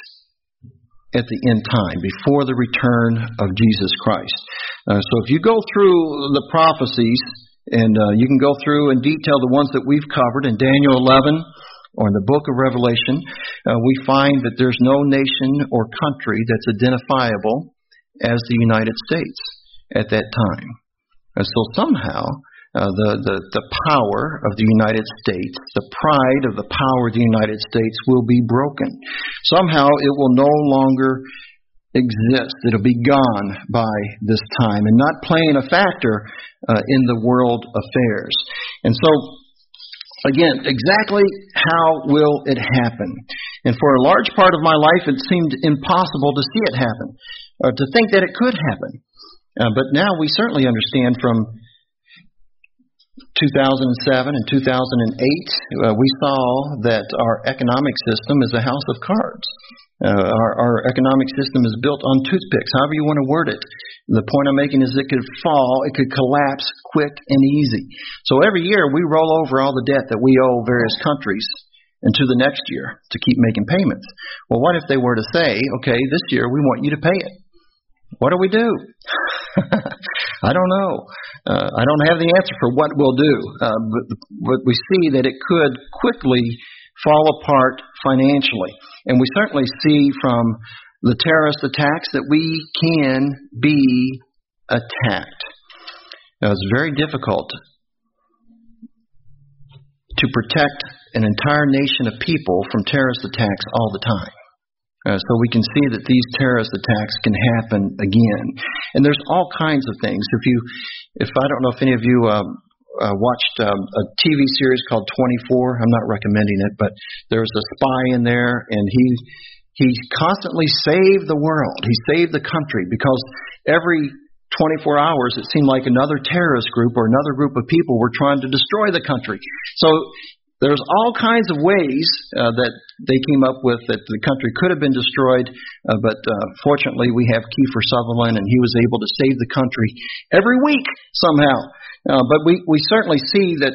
at the end time, before the return of Jesus Christ? Uh, so if you go through the prophecies, and uh, you can go through in detail the ones that we've covered in Daniel eleven or in the book of Revelation, uh, we find that there's no nation or country that's identifiable as the United States at that time. And so somehow uh, the, the, the power of the United States, the pride of the power of the United States will be broken. Somehow it will no longer exist. It'll be gone by this time and not playing a factor uh, in the world affairs. And so, again, exactly how will it happen? And for a large part of my life, it seemed impossible to see it happen, or to think that it could happen. Uh, but now we certainly understand from two thousand seven and two thousand eight, uh, we saw that our economic system is a house of cards. Uh, our, our economic system is built on toothpicks, however you want to word it. The point I'm making is it could fall, it could collapse quick and easy. So every year we roll over all the debt that we owe various countries into the next year to keep making payments. Well, what if they were to say, okay, this year we want you to pay it? What do we do? I don't know. Uh, I don't have the answer for what we'll do. Uh, but, but we see that it could quickly fall apart financially. And we certainly see from the terrorist attacks that we can be attacked. Now, it's very difficult to protect an entire nation of people from terrorist attacks all the time. Uh, so we can see that these terrorist attacks can happen again. And there's all kinds of things. If you, if I don't know if any of you um, uh, watched um, a T V series called twenty-four. I'm not recommending it, but there's a spy in there, and he he constantly saved the world. He saved the country because every twenty-four hours it seemed like another terrorist group or another group of people were trying to destroy the country. So there's all kinds of ways uh, that they came up with that the country could have been destroyed, uh, but uh, fortunately we have Kiefer Sutherland, and he was able to save the country every week somehow. Uh, but we, we certainly see that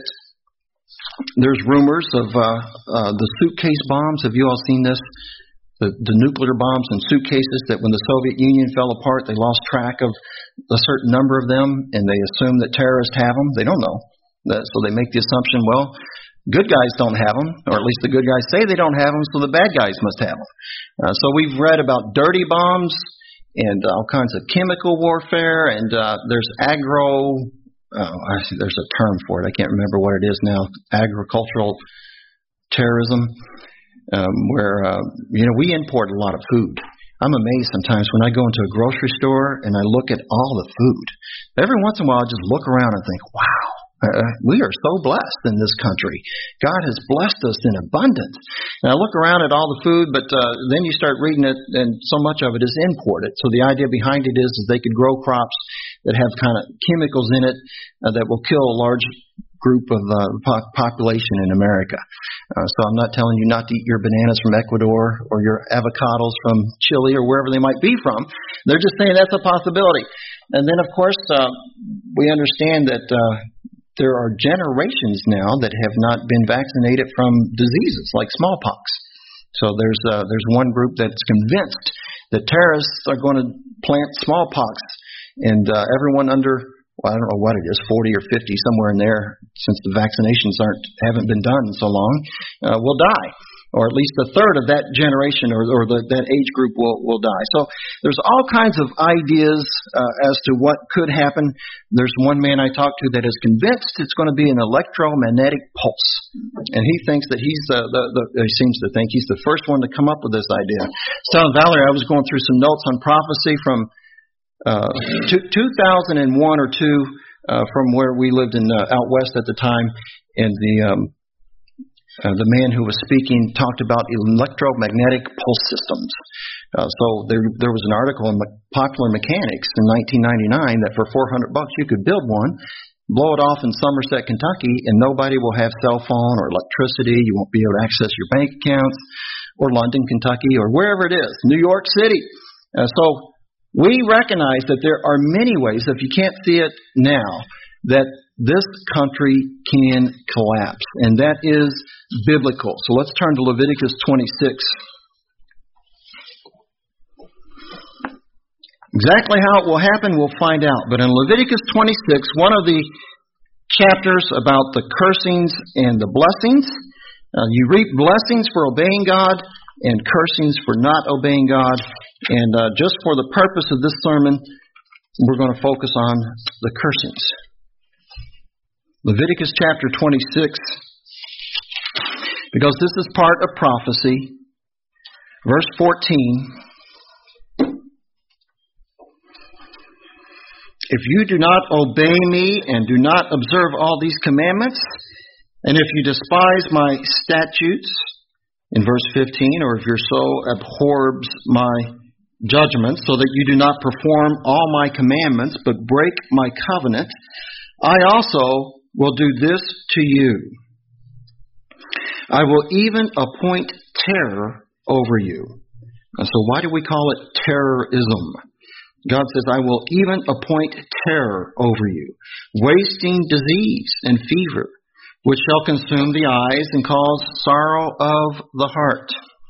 there's rumors of uh, uh, the suitcase bombs. Have you all seen this? The, the nuclear bombs in suitcases, that when the Soviet Union fell apart, they lost track of a certain number of them, and they assume that terrorists have them. They don't know. That, so they make the assumption, well, good guys don't have them, or at least the good guys say they don't have them, so the bad guys must have them. Uh, so we've read about dirty bombs and all kinds of chemical warfare, and uh, there's agro, oh, I see, there's a term for it. I can't remember what it is now, agricultural terrorism, um, where, uh, you know, we import a lot of food. I'm amazed sometimes when I go into a grocery store and I look at all the food. Every once in a while I just look around and think, wow. Uh, we are so blessed in this country. God has blessed us in abundance. And I look around at all the food, but uh, then you start reading it, and so much of it is imported. So the idea behind it is, is they could grow crops that have kind of chemicals in it uh, that will kill a large group of uh, po- population in America. Uh, so I'm not telling you not to eat your bananas from Ecuador or your avocados from Chile or wherever they might be from. They're just saying that's a possibility. And then, of course, uh, we understand that uh, there are generations now that have not been vaccinated from diseases like smallpox. So there's uh, there's one group that's convinced that terrorists are going to plant smallpox, and uh, everyone under, well, I don't know what it is, forty or fifty, somewhere in there, since the vaccinations aren't haven't been done so long, uh, will die. Or at least a third of that generation or, or the, that age group will, will die. So there's all kinds of ideas uh, as to what could happen. There's one man I talked to that is convinced it's going to be an electromagnetic pulse. And he thinks that he's the, the, the, he seems to think he's the first one to come up with this idea. So Valerie, I was going through some notes on prophecy from uh, two thousand one or two uh, from where we lived in uh, out west at the time. And the... Um, Uh, the man who was speaking talked about electromagnetic pulse systems. Uh, so there, there was an article in Popular Mechanics in nineteen ninety-nine that for four hundred bucks you could build one, blow it off in Somerset, Kentucky, and nobody will have cell phone or electricity. You won't be able to access your bank accounts, or London, Kentucky, or wherever it is, New York City. Uh, so we recognize that there are many ways, if you can't see it now, that this country can collapse, and that is biblical. So let's turn to Leviticus twenty-six. Exactly how it will happen, we'll find out. But in Leviticus twenty-six, one of the chapters about the cursings and the blessings, uh, you reap blessings for obeying God and cursings for not obeying God. And uh, just for the purpose of this sermon, we're going to focus on the cursings. Leviticus chapter twenty-six, because this is part of prophecy. Verse fourteen, If you do not obey me and do not observe all these commandments, and if you despise my statutes, in verse fifteen, or if your soul abhors my judgments, so that you do not perform all my commandments, but break my covenant, I also will do this to you. I will even appoint terror over you. And so why do we call it terrorism? God says, I will even appoint terror over you, wasting disease and fever, which shall consume the eyes and cause sorrow of the heart.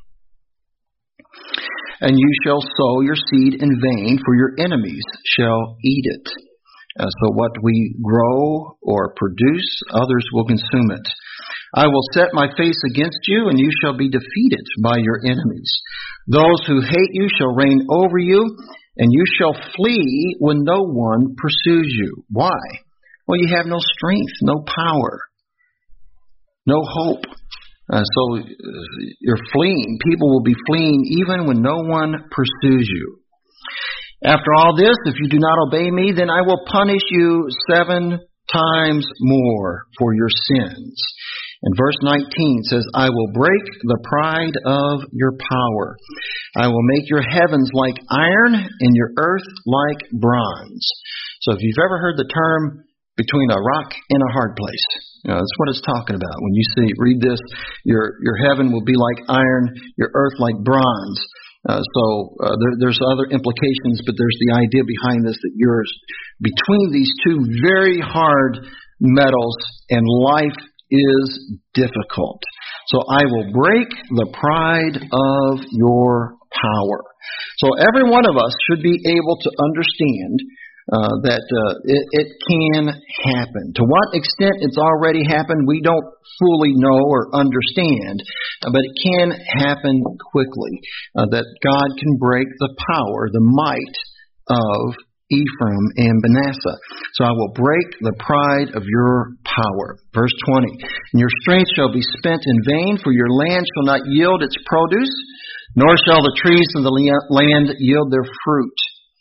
And you shall sow your seed in vain, for your enemies shall eat it. Uh, so what we grow or produce, others will consume it. I will set my face against you, and you shall be defeated by your enemies. Those who hate you shall reign over you, and you shall flee when no one pursues you. Why? Well, you have no strength, no power, no hope. Uh, so you're fleeing. People will be fleeing even when no one pursues you. After all this, if you do not obey me, then I will punish you seven times more for your sins. And verse nineteen says, I will break the pride of your power. I will make your heavens like iron and your earth like bronze. So if you've ever heard the term between a rock and a hard place, you know, that's what it's talking about. When you see, read this, your your heaven will be like iron, your earth like bronze. Uh, so uh, there, there's other implications, but there's the idea behind this that you're between these two very hard metals, and life is difficult. So I will break the pride of your power. So every one of us should be able to understand uh, that uh, it, it can happen. To what extent it's already happened, we don't fully know or understand, uh, but it can happen quickly. Uh, that God can break the power, the might of Ephraim and Manasseh. So I will break the pride of your power. Verse twenty, and your strength shall be spent in vain, for your land shall not yield its produce, nor shall the trees of the land yield their fruit.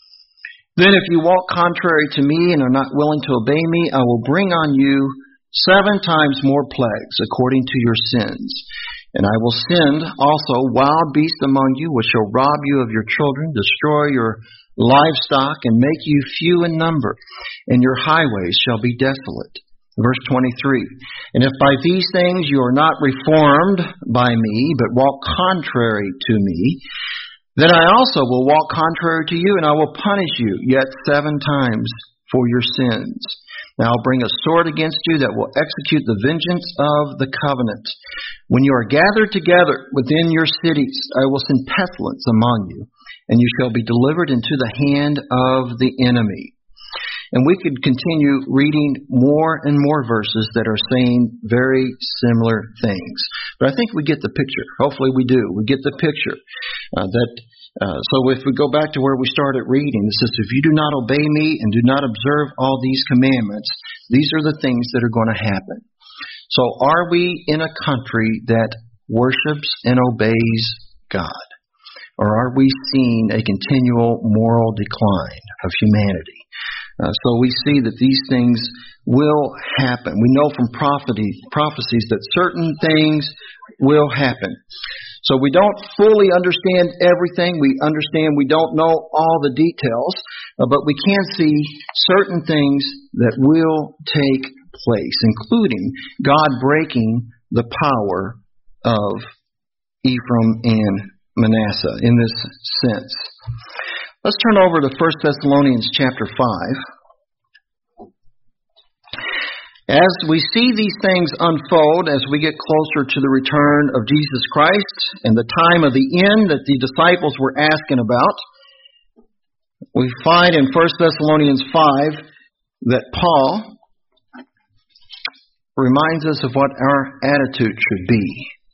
Then if you walk contrary to me and are not willing to obey me, I will bring on you seven times more plagues according to your sins. And I will send also wild beasts among you, which shall rob you of your children, destroy your livestock, and make you few in number, and your highways shall be desolate. Verse twenty-three, and if by these things you are not reformed by me, but walk contrary to me, then I also will walk contrary to you, and I will punish you yet seven times for your sins. Now I'll bring a sword against you that will execute the vengeance of the covenant. When you are gathered together within your cities, I will send pestilence among you, and you shall be delivered into the hand of the enemy. And we could continue reading more and more verses that are saying very similar things. But I think we get the picture. Hopefully we do. We get the picture. Uh, that uh, so if we go back to where we started reading, it says, if you do not obey me and do not observe all these commandments, these are the things that are going to happen. So are we in a country that worships and obeys God? Or are we seeing a continual moral decline of humanity? Uh, so we see that these things will happen. We know from prophecy, prophecies that certain things will happen. So we don't fully understand everything. We understand we don't know all the details, uh, but we can see certain things that will take place, including God breaking the power of Ephraim and Manasseh in this sense. Let's turn over to First Thessalonians chapter five. As we see these things unfold, as we get closer to the return of Jesus Christ and the time of the end that the disciples were asking about, we find in First Thessalonians five that Paul reminds us of what our attitude should be.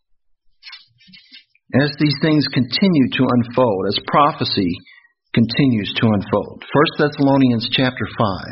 As these things continue to unfold, as prophecy continues to unfold. First Thessalonians chapter five.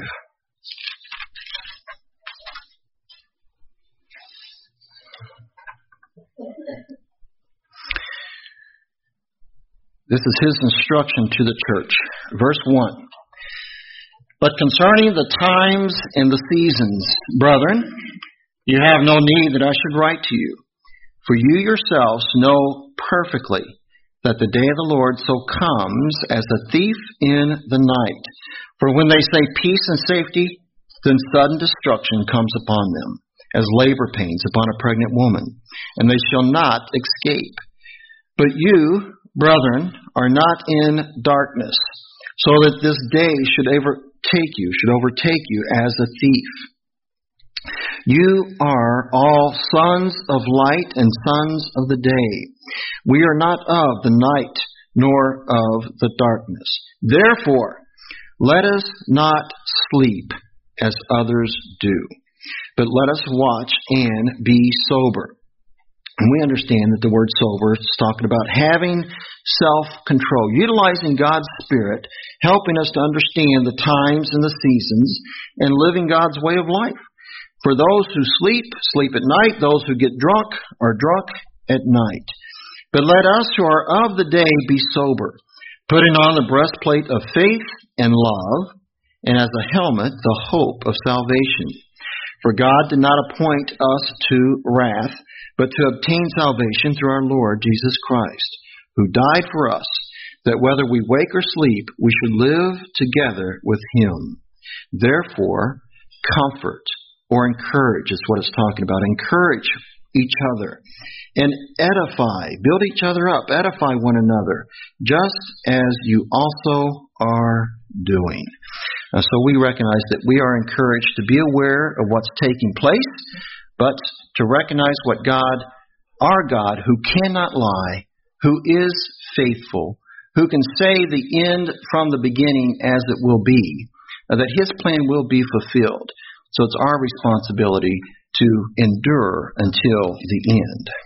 This is his instruction to the church. Verse one. But concerning the times and the seasons, brethren, you have no need that I should write to you. For you yourselves know perfectly that the day of the Lord so comes as a thief in the night. For when they say peace and safety, then sudden destruction comes upon them, as labor pains upon a pregnant woman, and they shall not escape. But you, brethren, are not in darkness, so that this day should overtake you, should overtake you as a thief. You are all sons of light and sons of the day. We are not of the night, nor of the darkness. Therefore, let us not sleep as others do, but let us watch and be sober. And we understand that the word sober is talking about having self-control, utilizing God's Spirit, helping us to understand the times and the seasons, and living God's way of life. For those who sleep, sleep at night. Those who get drunk are drunk at night. But let us who are of the day be sober, putting on the breastplate of faith and love, and as a helmet, the hope of salvation. For God did not appoint us to wrath, but to obtain salvation through our Lord Jesus Christ, who died for us, that whether we wake or sleep, we should live together with Him. Therefore, comfort or encourage is what it's talking about. Encourage each other and edify, build each other up, edify one another, just as you also are doing. Uh, so we recognize that we are encouraged to be aware of what's taking place, but to recognize what God, our God, who cannot lie, who is faithful, who can say the end from the beginning as it will be, uh, that His plan will be fulfilled. So it's our responsibility to endure until the end.